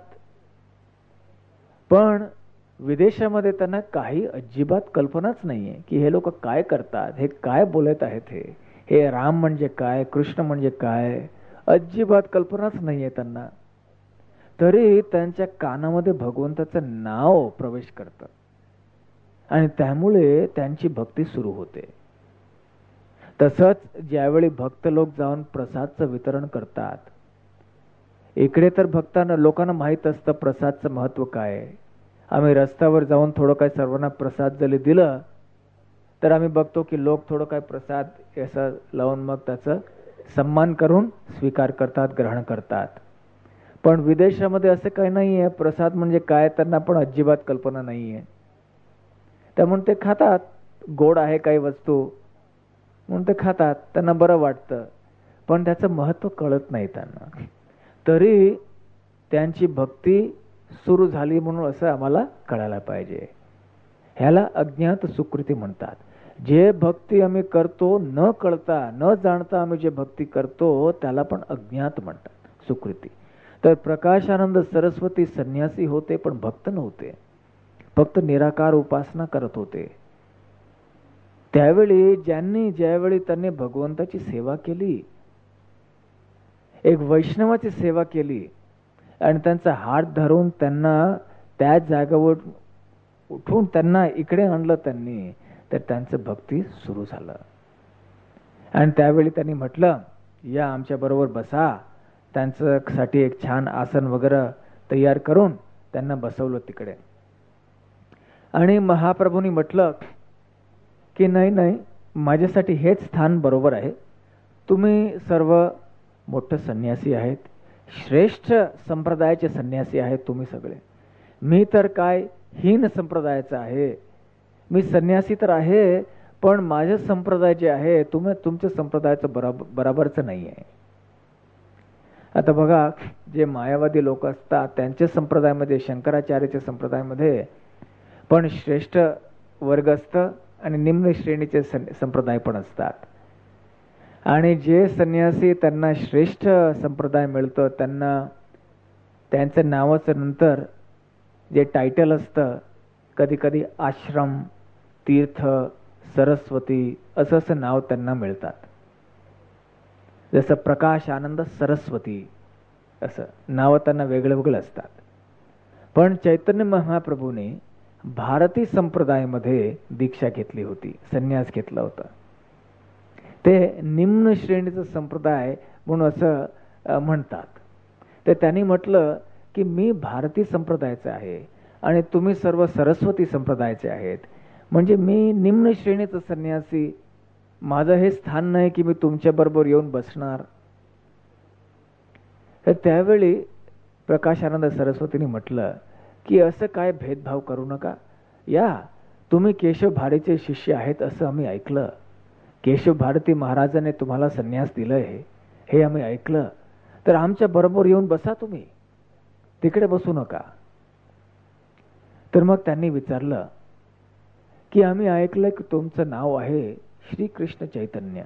पण विदेशामध्ये त्यांना काही अजिबात कल्पनाच नाहीये की हे लोक काय करतात, हे काय बोलत आहेत, हे हे राम म्हणजे काय, कृष्ण म्हणजे काय, अजिबात कल्पनाच नाहीये त्यांना. तरी त्यांच्या कानामध्ये भगवंताचं नाव प्रवेश करतं आणि त्यामुळे त्यांची भक्ती सुरू होते. तसंच ज्यावेळी भक्त लोक जाऊन प्रसादचं वितरण करतात, इकडे तर भक्तांना लोकांना माहीत असतं प्रसादचं महत्त्व काय. आम्ही रस्त्यावर जाऊन थोडं काय सर्वांना प्रसाद जरी दिलं तर आम्ही बघतो की लोक थोडं काय प्रसाद असं लावून मग त्याचं सन्मान करून स्वीकार करतात, ग्रहण करतात. पण विदेशामध्ये असं काही नाही आहे. प्रसाद म्हणजे काय त्यांना पण अजिबात कल्पना नाही आहे. त्यामुळे ते खातात, गोड आहे काही वस्तू म्हणून ते खातात, त्यांना बरं वाटतं, पण त्याचं महत्त्व कळत नाही त्यांना. तरी त्यांची भक्ती सुरू झाली म्हणून असं आम्हाला कळायला पाहिजे. ह्याला अज्ञात सुकृती म्हणतात. जे भक्ती आम्ही करतो न कळता न जाणता आम्ही जे भक्ती करतो त्याला पण अज्ञात म्हणतात, सुकृती. तर प्रकाशानंद सरस्वती संन्यासी होते पण भक्त नव्हते, फक्त निराकार उपासना करत होते. त्यावेळी ज्यांनी ज्यावेळी त्यांनी भगवंताची सेवा केली, एक वैष्णवाची सेवा केली आणि त्यांचा हात धरून त्यांना त्या जागेवर उठून त्यांना इकडे आणलं त्यांनी, तर त्यांचं भक्ती सुरू झालं. आणि त्यावेळी त्यांनी म्हटलं या आमच्या बरोबर बसा. त्यांच्यासाठी एक छान आसन वगैरे तयार करून त्यांना बसवलं तिकडे. आणि महाप्रभूंनी म्हटलं की नाही नाही, माझ्यासाठी हेच स्थान बरोबर आहे. तुम्ही सर्व मोठे संन्यासी आहेत, श्रेष्ठ संप्रदायाचे संन्यासी आहेत तुम्ही सगळे. मी तर काय हीन संप्रदायाचा आहे. मी संन्यासी तर आहे पण माझे संप्रदाय जे आहे तुम्ही तुमच्या संप्रदायाचं बराबर बराबरचं नाही आहे. आता बघा, जे मायावादी लोक असतात त्यांच्या संप्रदायामध्ये, शंकराचार्याच्या संप्रदायामध्ये पण श्रेष्ठ वर्ग असतं आणि निम्न श्रेणीचे संप्रदाय पण असतात. आणि जे संन्यासी त्यांना श्रेष्ठ संप्रदाय मिळतं त्यांना त्यांच्या नावाचं नंतर जे टायटल असतं, कधी कधी आश्रम, तीर्थ, सरस्वती असं असं नाव त्यांना मिळतात. जसं प्रकाश आनंद सरस्वती असं नाव त्यांना वेगळे वेगळे असतात. पण चैतन्य महाप्रभूने भारती संप्रदायामध्ये दीक्षा घेतली होती, संन्यास घेतला होता. ते निम्न श्रेणीचा संप्रदाय म्हणून असं म्हणतात. तर त्यांनी म्हटलं की मी भारती संप्रदायाचे आहे आणि तुम्ही सर्व सरस्वती संप्रदायाचे आहेत, म्हणजे मी निम्न श्रेणीचा संन्यासी, माझं हे स्थान नाही की मी तुमच्या बरोबर येऊन बसणार. तर त्यावेळी प्रकाशानंद सरस्वतीने म्हटलं की असं काय भेदभाव करू नका. या तुम्ही केशव भारतीचे शिष्य आहेत असं आम्ही ऐकलं. केशव भारती महाराजांनी तुम्हाला संन्यास दिलंय हे आम्ही ऐकलं. तर आमच्या बरोबर येऊन बसा, तुम्ही तिकडे बसू नका. तर मग त्यांनी विचारलं की आम्ही ऐकलं की तुमचं नाव आहे श्री कृष्ण चैतन्य,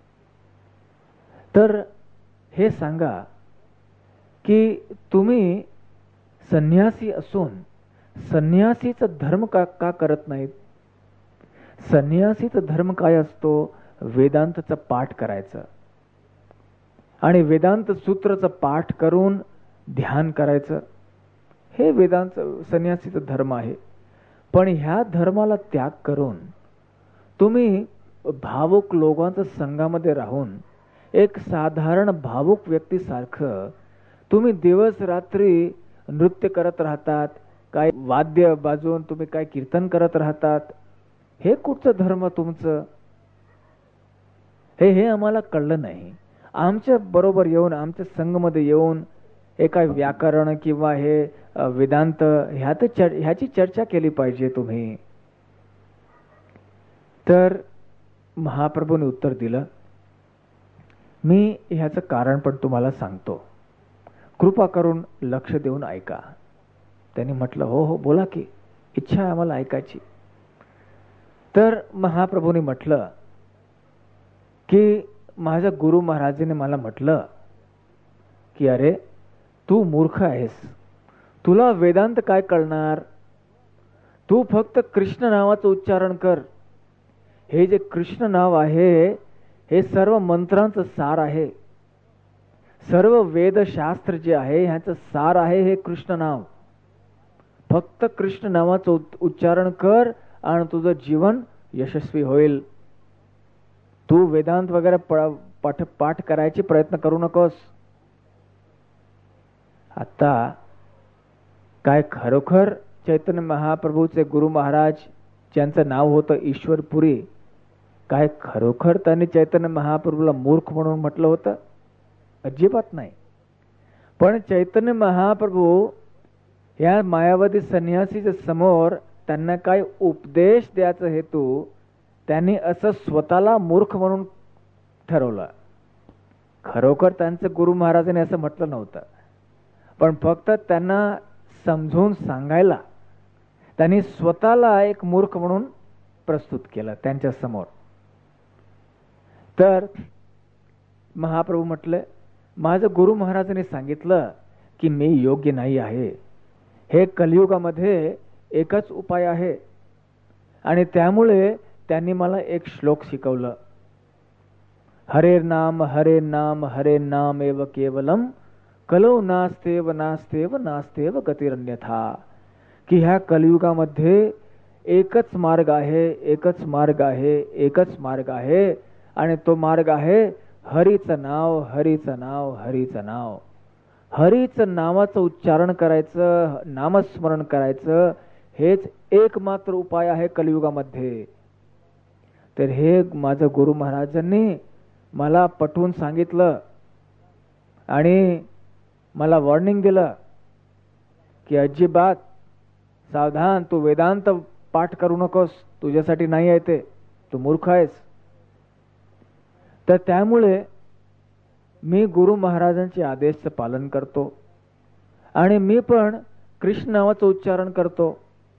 तर हे सांगा की तुम्ही संन्यासी असून संन्यासीचा धर्म का का करत नाहीत. संन्यासीचा धर्म काय असतो? वेदांतचा पाठ करायचं, आणि वेदांत सूत्राचं पाठ करून ध्यान करायचं, हे वेदांत संन्यासीचं धर्म आहे. पण ह्या धर्माला त्याग करून तुम्ही भावुक लोकांच्या संघामध्ये राहून एक साधारण भावुक व्यक्तीसारखं तुम्ही दिवस रात्री नृत्य करत राहतात, काय वाद्य वाजवून तुम्ही काय कीर्तन करत राहतात, हे कुठचं धर्म तुमचं? हे हे आम्हाला कळलं नाही. आमच्या बरोबर येऊन, आमच्या संघमध्ये येऊन एका व्याकरण किंवा हे वेदांत ह्यात ह्याची चर्चा केली पाहिजे तुम्ही. तर महाप्रभूने उत्तर दिलं, मी ह्याचं कारण पण तुम्हाला सांगतो, कृपा करून लक्ष देऊन ऐका. त्यांनी म्हटलं, हो हो बोला की, इच्छा आहे आम्हाला ऐकायची. तर महाप्रभूने म्हटलं की माझ्या गुरु महाराजांनी मला म्हटलं की अरे तू मूर्ख आहेस, तुला वेदांत काय कळणार, तू फक्त कृष्ण नावाचं उच्चारण कर. हे जे कृष्ण नाव आहे हे सर्व मंत्रांचं सार आहे, सर्व वेदशास्त्र जे आहे ह्याचं सार आहे हे कृष्ण नाव. फक्त कृष्ण नावाचं उच्चारण कर आणि तुझं जीवन यशस्वी होईल. तू वेदांत वगैरे पाठ पाठ करायचे प्रयत्न करू नकोस. आता काय खरोखर चैतन्य महाप्रभूचे गुरु महाराज ज्यांचं नाव होतं ईश्वरपुरी, काय खरोखर त्यांनी चैतन्य महाप्रभूला मूर्ख म्हणून म्हटलं होतं? अजिबात नाही. पण चैतन्य महाप्रभू या मायावादी संन्यासीच्या समोर त्यांना काय उपदेश द्यायचा हेतू त्यांनी असं स्वतःला मूर्ख म्हणून ठरवलं. खरोखर त्यांचे गुरु महाराजांनी असं म्हटलं नव्हतं, पण फक्त त्यांना समजून सांगायला त्यांनी स्वतःला एक मूर्ख म्हणून प्रस्तुत केलं त्यांच्या समोर. तर महाप्रभू म्हटले, माझं गुरु महाराजांनी सांगितलं की मी योग्य नाही आहे, हे कलियुगामध्ये एकच उपाय आहे. आणि त्यामुळे त्यांनी मला एक श्लोक शिकवलं, हरे नाम हरे नाम हरे नाम एव केवलम कलो नास्तेव नास्तेव नास्तेव गतिरन्यथा. की ह्या कलियुगामध्ये एकच मार्ग आहे, एकच मार्ग आहे, एकच मार्ग आहे, आणि तो मार्ग आहे हरीचं नाव, हरीचं नाव, हरीचं नाव. हरीचं नावाचं उच्चारण करायचं, नामस्मरण करायचं, हेच एकमात्र उपाय आहे कलियुगामध्ये. तर हे माझं गुरु महाराजांनी मला पटवून सांगितलं आणि मला वॉर्निंग दिलं की अजिबात सावधान, तू वेदांत पाठ करू नकोस, तुझ्यासाठी नाही आहे ते, तू मूर्ख आहेस. तर त्यामुळे मी गुरु महाराजांचे आदेशचं पालन करतो आणि मी पण कृष्ण नावाचं उच्चारण करतो.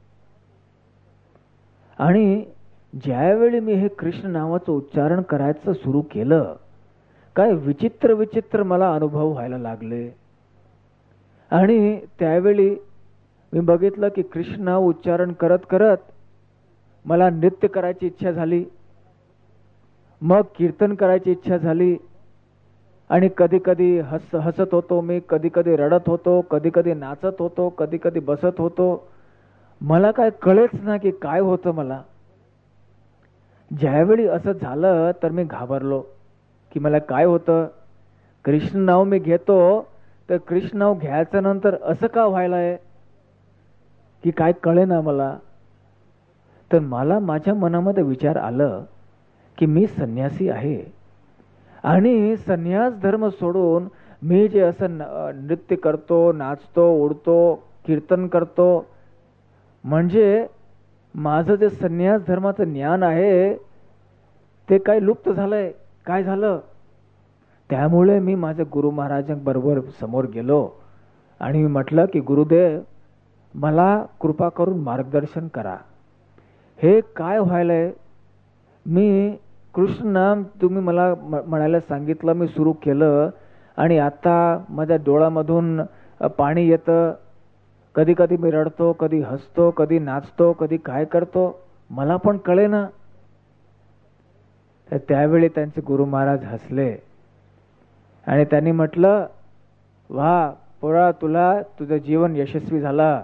आणि ज्यावेळी मी हे कृष्ण नावाचं उच्चारण करायचं सुरू केलं, काय विचित्र विचित्र मला अनुभव व्हायला लागले. आणि त्यावेळी मी बघितलं की कृष्ण नाव उच्चारण करत करत मला नृत्य करायची इच्छा झाली, मग कीर्तन करायची इच्छा झाली, आणि कधी कधी हस हसत होतो मी, कधी कधी रडत होतो, कधी कधी नाचत होतो, कधी कधी बसत होतो. मला काय कळेच ना की काय होतं मला. ज्यावेळी असं झालं तर मी घाबरलो की मला काय होतं. कृष्ण नाव मी घेतो तर कृष्ण नाव घ्यायचं नंतर असं का व्हायलाय की काय कळे ना मला. तर मला माझ्या मनामध्ये विचार आलं की मी संन्यासी आहे आणि संन्यास धर्म सोडून मी जे असं नृत्य करतो, नाचतो, उडतो, कीर्तन करतो, म्हणजे माझं जे संन्यास धर्माचं ज्ञान आहे ते काय लुप्त झालंय, काय झालं. त्यामुळे मी माझ्या गुरु महाराजांबरोबर समोर गेलो आणि मी म्हटलं की गुरुदेव, मला कृपा करून मार्गदर्शन करा, हे काय व्हायलंय. मी कृष्ण नाम तुम्ही मला म्हणायला सांगितलं, मी सुरू केलं आणि आता माझ्या डोळ्यामधून पाणी येतं, कधी कधी मी रडतो, कधी हसतो, कधी नाचतो, कधी काय करतो, मला पण कळे ना. तर त्यावेळी त्यांचे गुरु महाराज हसले आणि त्यांनी म्हटलं, वा पोरा, तुला तुझं जीवन यशस्वी झाला.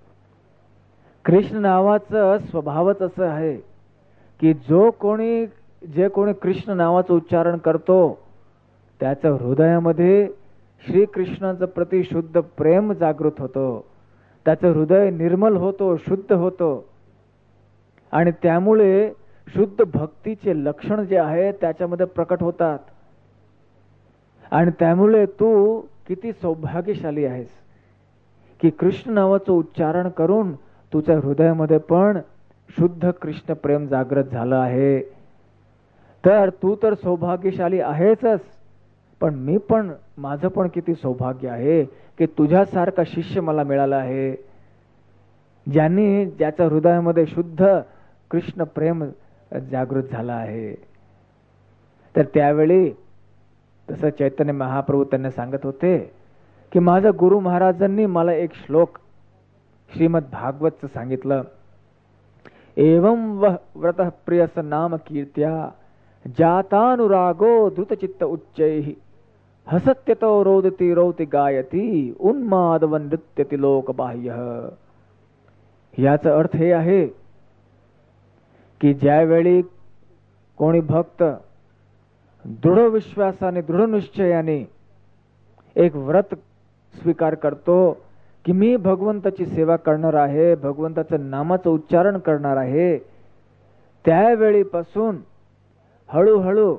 कृष्ण नावाचं स्वभावच असं आहे की जो कोणी जे कोणी कृष्ण नावाचं उच्चारण करतो त्याच्या हृदयामध्ये श्रीकृष्णाचं प्रति शुद्ध प्रेम जागृत होतो. त्याचं हृदय निर्मल होतो, शुद्ध होतो. आणि त्यामुळे शुद्ध भक्तीचे लक्षण जे आहे त्याच्यामध्ये प्रकट होतात. आणि त्यामुळे तू किती सौभाग्यशाली आहेस की कृष्ण नावाचं उच्चारण करून तुझ्या हृदयामध्ये पण शुद्ध कृष्ण प्रेम जागृत झालं आहे. तर तू तर सौभाग्यशाली आहेसच, पण मी पण माझं पण किती सौभाग्य आहे की तुझ्यासारखा शिष्य मला मिळाला आहे, ज्यांनी ज्याच्या हृदयामध्ये शुद्ध कृष्ण प्रेम जागृत झाला आहे. तर त्यावेळी तसं चैतन्य महाप्रभू त्यांना सांगत होते की माझ्या गुरु महाराजांनी मला एक श्लोक श्रीमद भागवतचं सांगितलं. एवं वह व्रतः प्रियस नाम कीर्त्या जातानुरागो धृतचित्त उच्चैः हसत्यतो रोदती रोति गायती उन्मादवन नृत्यति लोक बाह्यः. याचा अर्थ हे आहे की ज्यावेळी कोणी भक्त दृढ विश्वासाने दृढ निश्चयाने एक व्रत स्वीकार करतो की मी भगवंताची सेवा करणार आहे, भगवंताचं नामाचं उच्चारण करणार आहे, त्यावेळीपासून हळूहळू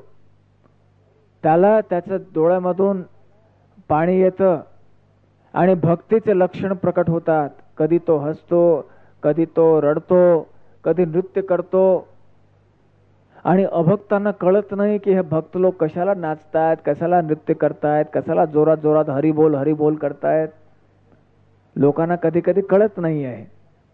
त्याला त्याच्या डोळ्यामधून पाणी येतं आणि भक्तीचे लक्षण प्रकट होतात. कधी तो हसतो, कधी तो रडतो, कधी नृत्य करतो. आणि अभक्तांना कळत नाही की हे भक्त लोक कशाला नाचतायत, कशाला नृत्य करतायत, कशाला जोरात जोरात हरी बोल हरी बोल करतायत. लोकांना कधी कधी कळत नाही आहे.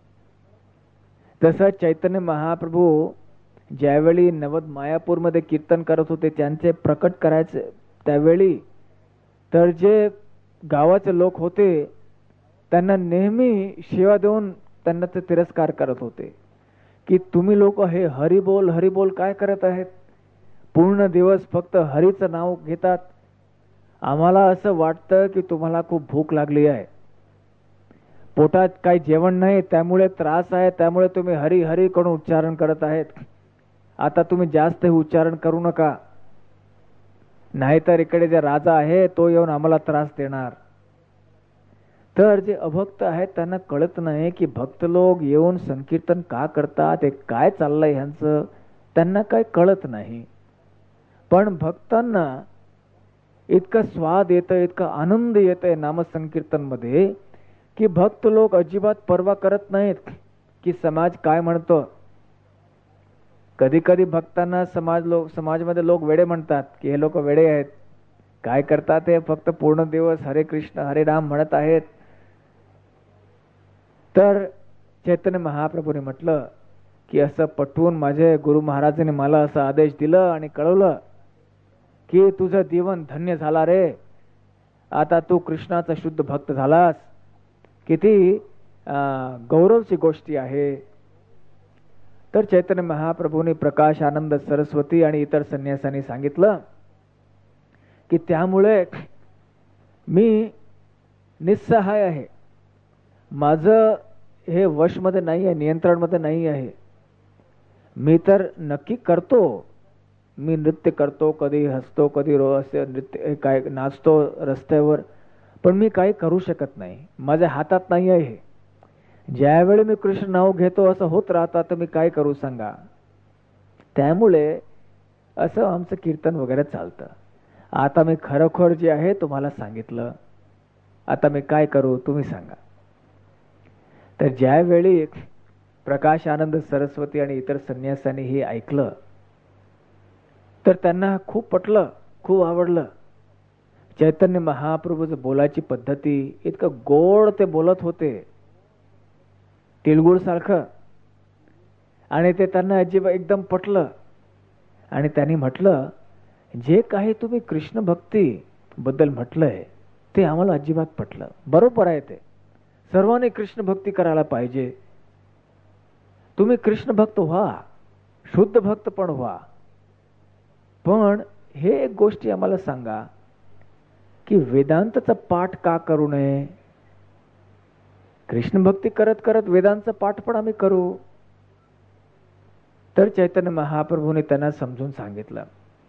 तसं चैतन्य महाप्रभू ज्यावेळी नवद मायापूरमध्ये कीर्तन करत होते त्यांचे प्रकट करायचे त्यावेळी तर जे गावाचे लोक होते त्यांना नेहमी शिवा देऊन त्यांना ते तिरस्कार करत होते की तुम्ही लोक हे हरी बोल हरी बोल काय करत आहेत, पूर्ण दिवस फक्त हरीचं नाव घेतात. आम्हाला असं वाटतं की तुम्हाला खूप भूक लागली आहे, पोटात काही जेवण नाही, त्यामुळे त्रास आहे, त्यामुळे तुम्ही हरी हरी करून उच्चारण करत आहेत. आता तुम्ही जास्त उच्चारण करू नका, नाहीतर इकडे जे राजा आहे तो येऊन आम्हाला त्रास देणार. तर जे अभक्त आहेत त्यांना कळत नाही की भक्त लोक येऊन संकीर्तन का करतात, हे काय चाललंय ह्यांचं, त्यांना काही कळत नाही. पण भक्तांना इतका स्वाद येतं, इतका आनंद येतोय नामसंकीर्तन मध्ये की भक्त लोक अजिबात पर्वा करत नाहीत की समाज काय म्हणतो. कधी कधी भक्तांना समाज लोक समाजमध्ये लोक वेडे म्हणतात की हे लोक वेडे आहेत, काय करतात हे, फक्त पूर्ण दिवस हरे कृष्ण हरे राम म्हणत आहेत. तर चैतन्य महाप्रभूने म्हटलं की असं पटवून माझे गुरु महाराजांनी मला असं आदेश दिलं आणि कळवलं की तुझं जीवन धन्य झाला रे, आता तू कृष्णाचा शुद्ध भक्त झालास. किती गौरवची गोष्टी आहे. तर चैतन्य महाप्रभूंनी प्रकाश आनंद सरस्वती आणि इतर संन्यासांनी सांगितलं की त्यामुळे मी निस्सहाय आहे, माझं हे वशमध्ये नाही आहे, नियंत्रणमध्ये नाही आहे. मी तर नक्की करतो, मी नृत्य करतो, कधी हसतो, कधी रो असे नृत्य काय नाचतो रस्त्यावर, पण मी काही करू शकत नाही, माझ्या हातात नाही आहे. ज्यावेळी मी कृष्ण नाव घेतो असं होत राहतं, तर मी काय करू सांगा. त्यामुळे असं आमचं कीर्तन वगैरे चालतं. आता मी खरोखर जे आहे तुम्हाला सांगितलं, आता मी काय करू तुम्ही सांगा. तर ज्यावेळी प्रकाश आनंद सरस्वती आणि इतर संन्यासांनी हे ऐकलं तर त्यांना खूप पटलं, खूप आवडलं. चैतन्य महाप्रभूचं बोलायची पद्धती इतकं गोड ते बोलत होते, तिळगुळ सारखं, आणि ते त्यांना अजिबात एकदम पटलं. आणि त्यांनी म्हटलं जे काही तुम्ही कृष्ण भक्ती बद्दल म्हटलंय ते आम्हाला अजिबात पटलं, बरोबर आहे, ते सर्वांनी कृष्ण भक्ती करायला पाहिजे. तुम्ही कृष्ण भक्त व्हा, शुद्ध भक्त पण व्हा, पण हे एक गोष्टी आम्हाला सांगा की वेदांतचा पाठ का करू नये? कृष्ण भक्ती करत करत वेदांतचा पाठ पण आम्ही करू. तर चैतन्य महाप्रभूने त्यांना समजून सांगितलं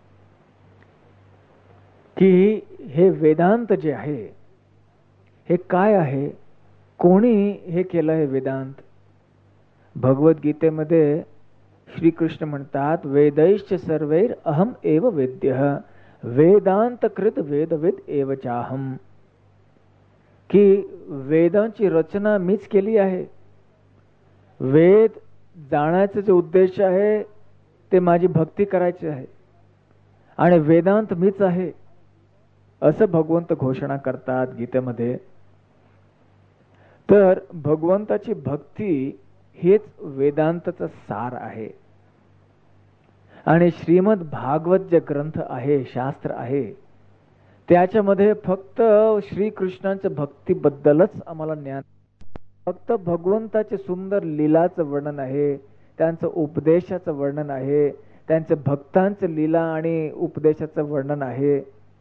की हे वेदांत जे आहे हे काय आहे, कोणी हे केलं हे वेदांत? भगवद्गीतेमध्ये श्रीकृष्ण म्हणतात, वेदैश्च सर्वैर अहम एव वेद्यः वेदांत कृत वेदविद एव चाहम. की वेदांची रचना मीच केली आहे. वेद जाण्याचा जो उद्देश आहे ते माझी भक्ती करायची आहे आणि वेदांत मीच आहे असं भगवंत घोषणा करतात गीतेमध्ये. तर भगवंताची भक्ती हेच वेदांतचं सार आहे. आणि श्रीमद भागवत जे ग्रंथ आहे, शास्त्र आहे, त्याच्यामध्ये फक्त श्रीकृष्णांच्या भक्तीबद्दलच आम्हाला ज्ञान, फक्त भगवंताचे सुंदर लीलाचं वर्णन आहे, त्यांचं उपदेशाचं वर्णन आहे, त्यांच्या भक्तांचं लीला आणि उपदेशाचं वर्णन आहे.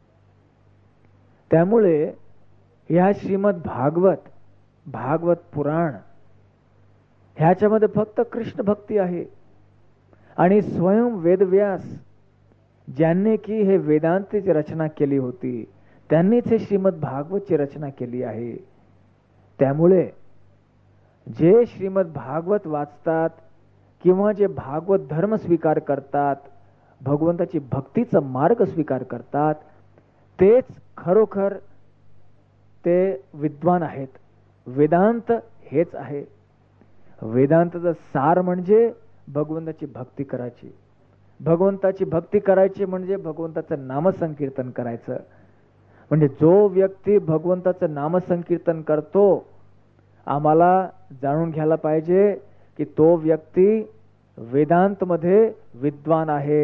त्यामुळे ह्या श्रीमद भागवत भागवत पुराण ह्याच्यामध्ये फक्त कृष्ण भक्ती आहे. आणि स्वयं वेदव्यास ज्यांनी की हे वेदांतीची रचना केली होती त्यांनीच हे श्रीमद भागवतची रचना केली आहे. त्यामुळे जे श्रीमद भागवत वाचतात किंवा जे भागवत धर्म स्वीकार करतात, भगवंताची भक्तीचा मार्ग स्वीकार करतात, तेच खरोखर ते विद्वान आहेत. वेदांत हेच आहे. वेदांताचा सार म्हणजे भगवंताची भक्ती करायची. भगवंताची भक्ती करायची म्हणजे भगवंताचं नामसंकीर्तन करायचं. म्हणजे जो व्यक्ती भगवंताचं नामसंकीर्तन करतो, आम्हाला जाणून घ्यायला पाहिजे की तो व्यक्ती वेदांत मध्ये विद्वान आहे.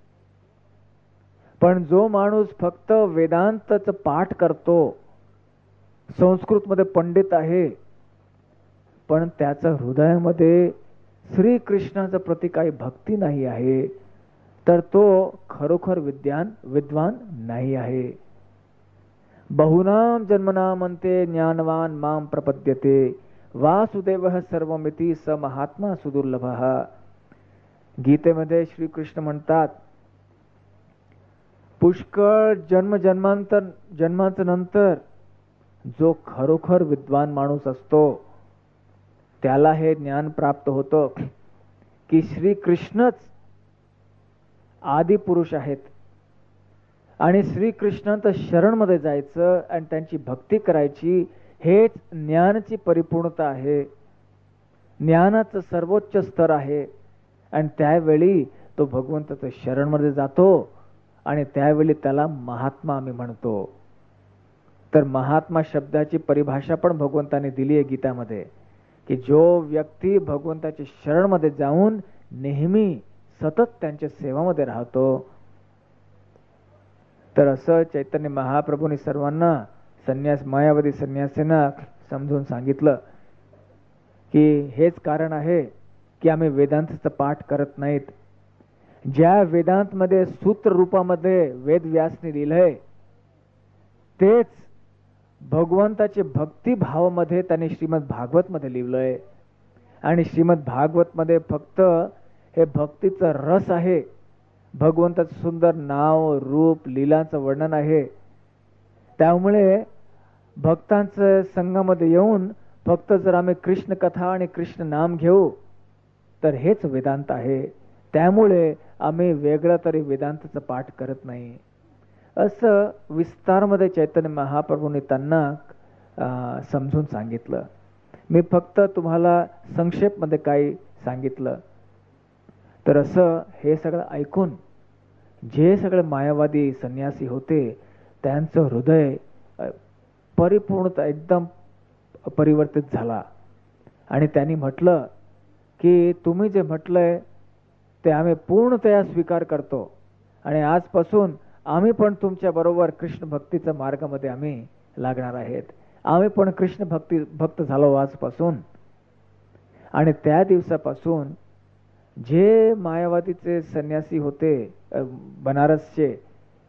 पण जो माणूस फक्त वेदांताचं पाठ करतो, संस्कृत मध्ये पंडित आहे, पण त्याच्या हृदयामध्ये श्रीकृष्णाच्या प्रति काही भक्ती नाही आहे, तर तो खरोखर विद्वान विद्वान नाही आहे. बहुनाम जन्मनाम अंते ज्ञानवान माम प्रपद्यते वासुदेवः सर्वमिति स महात्मा सुदुर्लभः. गीतेमध्ये श्रीकृष्ण म्हणतात, पुष्कळ जन्म जन्मांतर जन्मांच्या नंतर जो खरोखर विद्वान माणूस असतो त्याला हे ज्ञान प्राप्त होतं की श्रीकृष्णच आदि पुरुष आहेत आणि श्रीकृष्णांच्या शरण मध्ये जायचं आणि त्यांची भक्ती करायची, हेच ज्ञानाची परिपूर्णता आहे, ज्ञानाचं सर्वोच्च स्तर आहे. आणि त्यावेळी तो भगवंताच्या शरण मध्ये जातो आणि त्यावेळी त्याला महात्मा आम्ही म्हणतो. तर महात्मा शब्दाची परिभाषा पण भगवंताने दिली आहे गीतामध्ये की जो व्यक्ती भगवंताच्या शरण मध्ये जाऊन नेहमी सतत त्यांच्या सेवामध्ये राहतो. तर असं चैतन्य महाप्रभूंनी सर्वांना संन्यास मायावादी संन्यासींना समजून सांगितलं की हेच कारण आहे की आम्ही वेदांतचा पाठ करत नाहीत. ज्या वेदांत मध्ये सूत्र रूपामध्ये वेदव्यासने लिहिलंय तेच भगवंताचे भक्ती भावामध्ये त्यांनी श्रीमद भागवत मध्ये लिहिलंय. आणि श्रीमद भागवत मध्ये फक्त हे भक्तीचा रस आहे, भगवंताचं सुंदर नाव रूप लीलांचं वर्णन आहे. त्यामुळे भक्तांच्या संघामध्ये येऊन फक्त जर आम्ही कृष्ण कथा आणि कृष्ण नाम घेऊ तर हेच वेदांत आहे. त्यामुळे आम्ही वेगळं तरी वेदांताचं पाठ करत नाही. असं विस्तारमध्ये चैतन्य महाप्रभूंनी त्यांना समजून सांगितलं. मी फक्त तुम्हाला संक्षेप मध्ये काही सांगितलं. तर असं हे सगळं ऐकून जे सगळे मायावादी संन्यासी होते त्यांचं हृदय परिपूर्णतः एकदम परिवर्तित झाला. आणि त्यांनी म्हटलं की तुम्ही जे म्हटलंय ते आम्ही पूर्णतया स्वीकार करतो आणि आजपासून आम्ही पण तुमच्या बरोबर कृष्ण भक्तीच्या मार्गामध्ये आम्ही लागणार आहेत. आम्ही पण कृष्ण भक्ती भक्त झालो आजपासून. आणि त्या दिवसापासून जे मायावादीचे संन्यासी होते बनारसचे,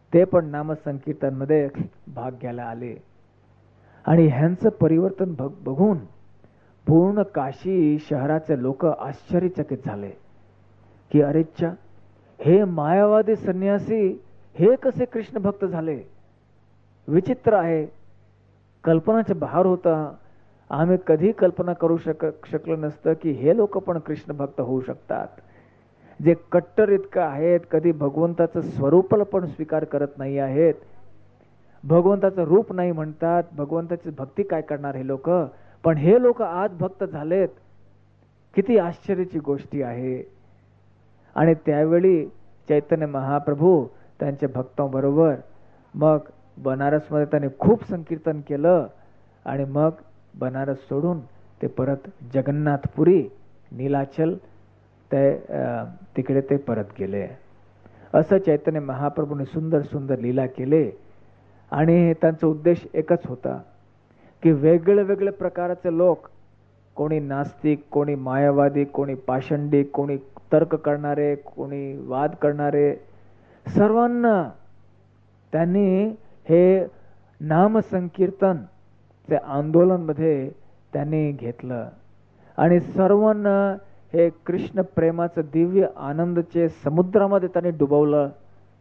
ते पण नामसंकीर्तनमध्ये भाग घ्यायला आले. आणि ह्यांचं परिवर्तन बघून पूर्ण काशी शहराचे लोक आश्चर्यचकित झाले की अरेच्छा, हे मायावादी संन्यासी हे कसे कृष्ण भक्त झाले? विचित्र आहे, कल्पनाच्या बाहेर होता. आम्ही कधी कल्पना करू शक शकलो नसतं की हे लोक पण कृष्ण भक्त होऊ शकतात, जे कट्टर इतकं आहेत, कधी भगवंताचं स्वरूपाला पण स्वीकार करत नाही आहेत, भगवंताचं रूप नाही म्हणतात, भगवंताची भक्ती काय करणार हे लोक, पण हे लोक आज भक्त झालेत. किती आश्चर्याची गोष्टी आहे. आणि त्यावेळी चैतन्य महाप्रभू त्यांच्या भक्तांबरोबर मग बनारसमध्ये त्यांनी खूप संकीर्तन केलं. आणि मग बनारस सोडून ते परत जगन्नाथपुरी, नीलाचल ते तिकडे ते परत गेले. असं चैतन्य महाप्रभूने सुंदर सुंदर लीला केले. आणि त्यांचा उद्देश एकच होता की वेगळे वेगळे प्रकारचे लोक, कोणी नास्तिक, कोणी मायावादी, कोणी पाषंडी, कोणी तर्क करणारे, कोणी वाद करणारे, सर्वांना त्यांनी हे नामसंकीर्तन चे आंदोलन मध्ये त्यांनी घेतलं. आणि सर्वांना हे कृष्ण प्रेमाचं दिव्य आनंदचे समुद्रामध्ये त्यांनी डुबवलं.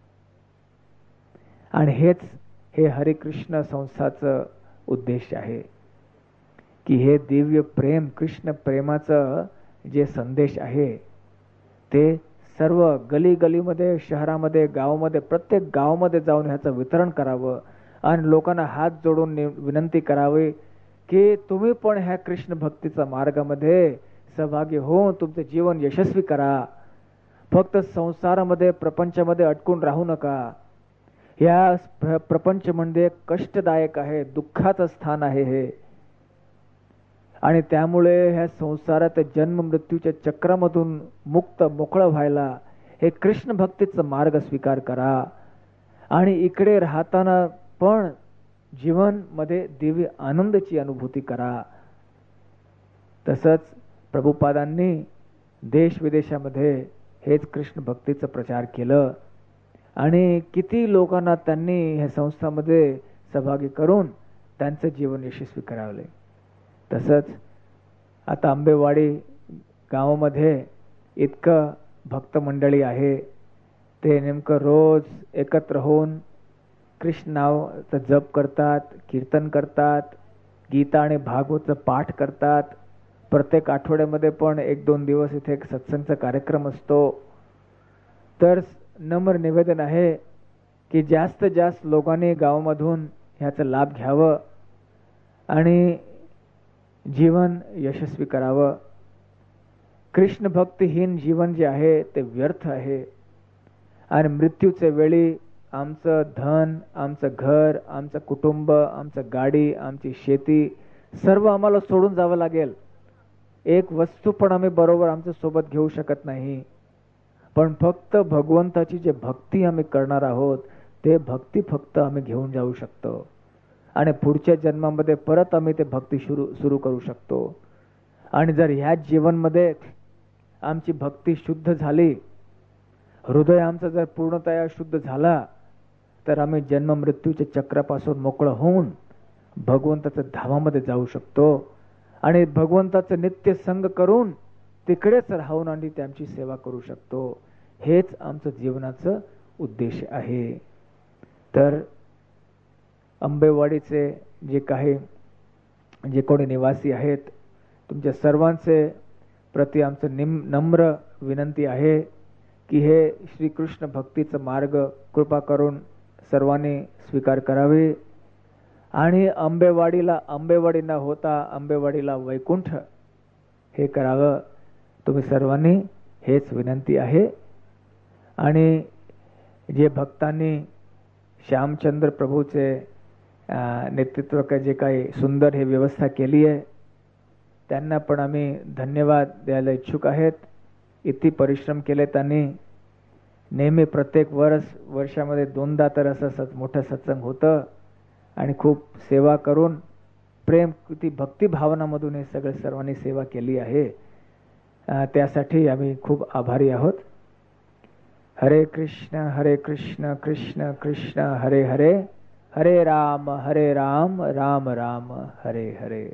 आणि हेच हे हरिकृष्ण संस्थाचं उद्देश आहे की हे दिव्य प्रेम, कृष्ण प्रेमाचं जे संदेश आहे ते सर्व गली गलीमध्ये, शहरामध्ये, गावामध्ये, प्रत्येक गावामध्ये जाऊन ह्याचं वितरण करावं. आणि लोकांना हात जोडून विनंती करावी की तुम्ही पण ह्या कृष्ण भक्तीच्या मार्गामध्ये सहभागी होऊन तुमचे जीवन यशस्वी करा. फक्त संसारामध्ये, प्रपंचामध्ये अटकून राहू नका. या प्रपंच म्हणजे कष्टदायक आहे, दुःखाचं स्थान आहे हे. आणि त्यामुळे ह्या संसारात जन्म मृत्यूच्या चक्रामधून मुक्त मोकळं व्हायला हे कृष्ण भक्तीचा मार्ग स्वीकार करा. आणि इकडे राहताना पण जीवन मध्ये दिव्य आनंदाची अनुभूती करा. तसंच प्रभुपादांनी देश विदेशामध्ये हेच कृष्ण भक्तीचा प्रचार केलं. आणि किती लोकांना त्यांनी ह्या संस्थांमध्ये सहभागी करून त्यांचं जीवन यशस्वी करावले. तसंच आता आंबेवाडी गावामध्ये इतकं भक्त मंडळी आहे, ते नेमकं रोज एकत्र होऊन कृष्ण नावाचं जप करतात, कीर्तन करतात, गीता आणि भागवतचं पाठ करतात. प्रत्येक आठवड्यामध्ये पण एक दोन दिवस इथे एक सत्संगचा कार्यक्रम असतो. तर नम्र निवेदन आहे की जास्त जास्त लोकांनी गावामधून ह्याचा लाभ घ्यावं आणि जीवन यशस्वी करावं. कृष्ण भक्तिहीन जीवन जे आहे ते व्यर्थ आहे. आणि मृत्यूच्या वेळी आमचं धन, आमचं घर, आमचं कुटुंब, आमचं गाडी, आमची शेती सर्व आम्हाला सोडून जावं लागेल. एक वस्तू पण आम्ही बरोबर आमच्या सोबत घेऊ शकत नाही. पण फक्त भगवंताची जे भक्ती आम्ही करणार आहोत ते भक्ती फक्त आम्ही घेऊन जाऊ शकतो. आणि पुढच्या जन्मामध्ये परत आम्ही ते भक्ती सुरू सुरू करू शकतो. आणि जर ह्या जीवनमध्ये आमची भक्ती शुद्ध झाली, हृदय आमचा जर पूर्णतया शुद्ध झाला, तर आम्ही जन्म मृत्यूच्या चक्रापासून मोकळं होऊन भगवंताच्या धामामध्ये जाऊ शकतो. आणि भगवंताचं नित्य संग करून तिकडेच राहून आणि त्यांची सेवा करू शकतो. हेच आमचं जीवनाचं उद्देश आहे. तर आंबेवाडीचे जे काही जे कोणी निवासी आहेत, तुमच्या सर्वांचे प्रति आमचं निम नम्र विनंती आहे की हे श्रीकृष्ण भक्तीचा मार्ग कृपा करून सर्वांनी स्वीकार करावे. आणि आंबेवाडीला आंबेवाडी न होता आंबेवाडीला वैकुंठ हे करावं. तुम्ही सर्वांनी हेच विनंती आहे. आणि जे भक्तांनी श्यामचंद्र प्रभूचे नेतृत्व का जे काही सुंदर हे व्यवस्था केली आहे, त्यांना पण आम्ही धन्यवाद द्यायला इच्छुक आहेत. इतकी परिश्रम केले त्यांनी. नेहमी प्रत्येक वर्ष वर्षामध्ये दोनदा तर असं सत मोठं सत्संग होतं. आणि खूप सेवा करून प्रेम किती भक्ती भावनामधून हे सगळे सर्वांनी सेवा केली आहे. त्यासाठी आम्ही खूप आभारी आहोत. हरे कृष्ण हरे कृष्ण कृष्ण कृष्ण हरे हरे, हरे राम हरे राम राम राम हरे हरे.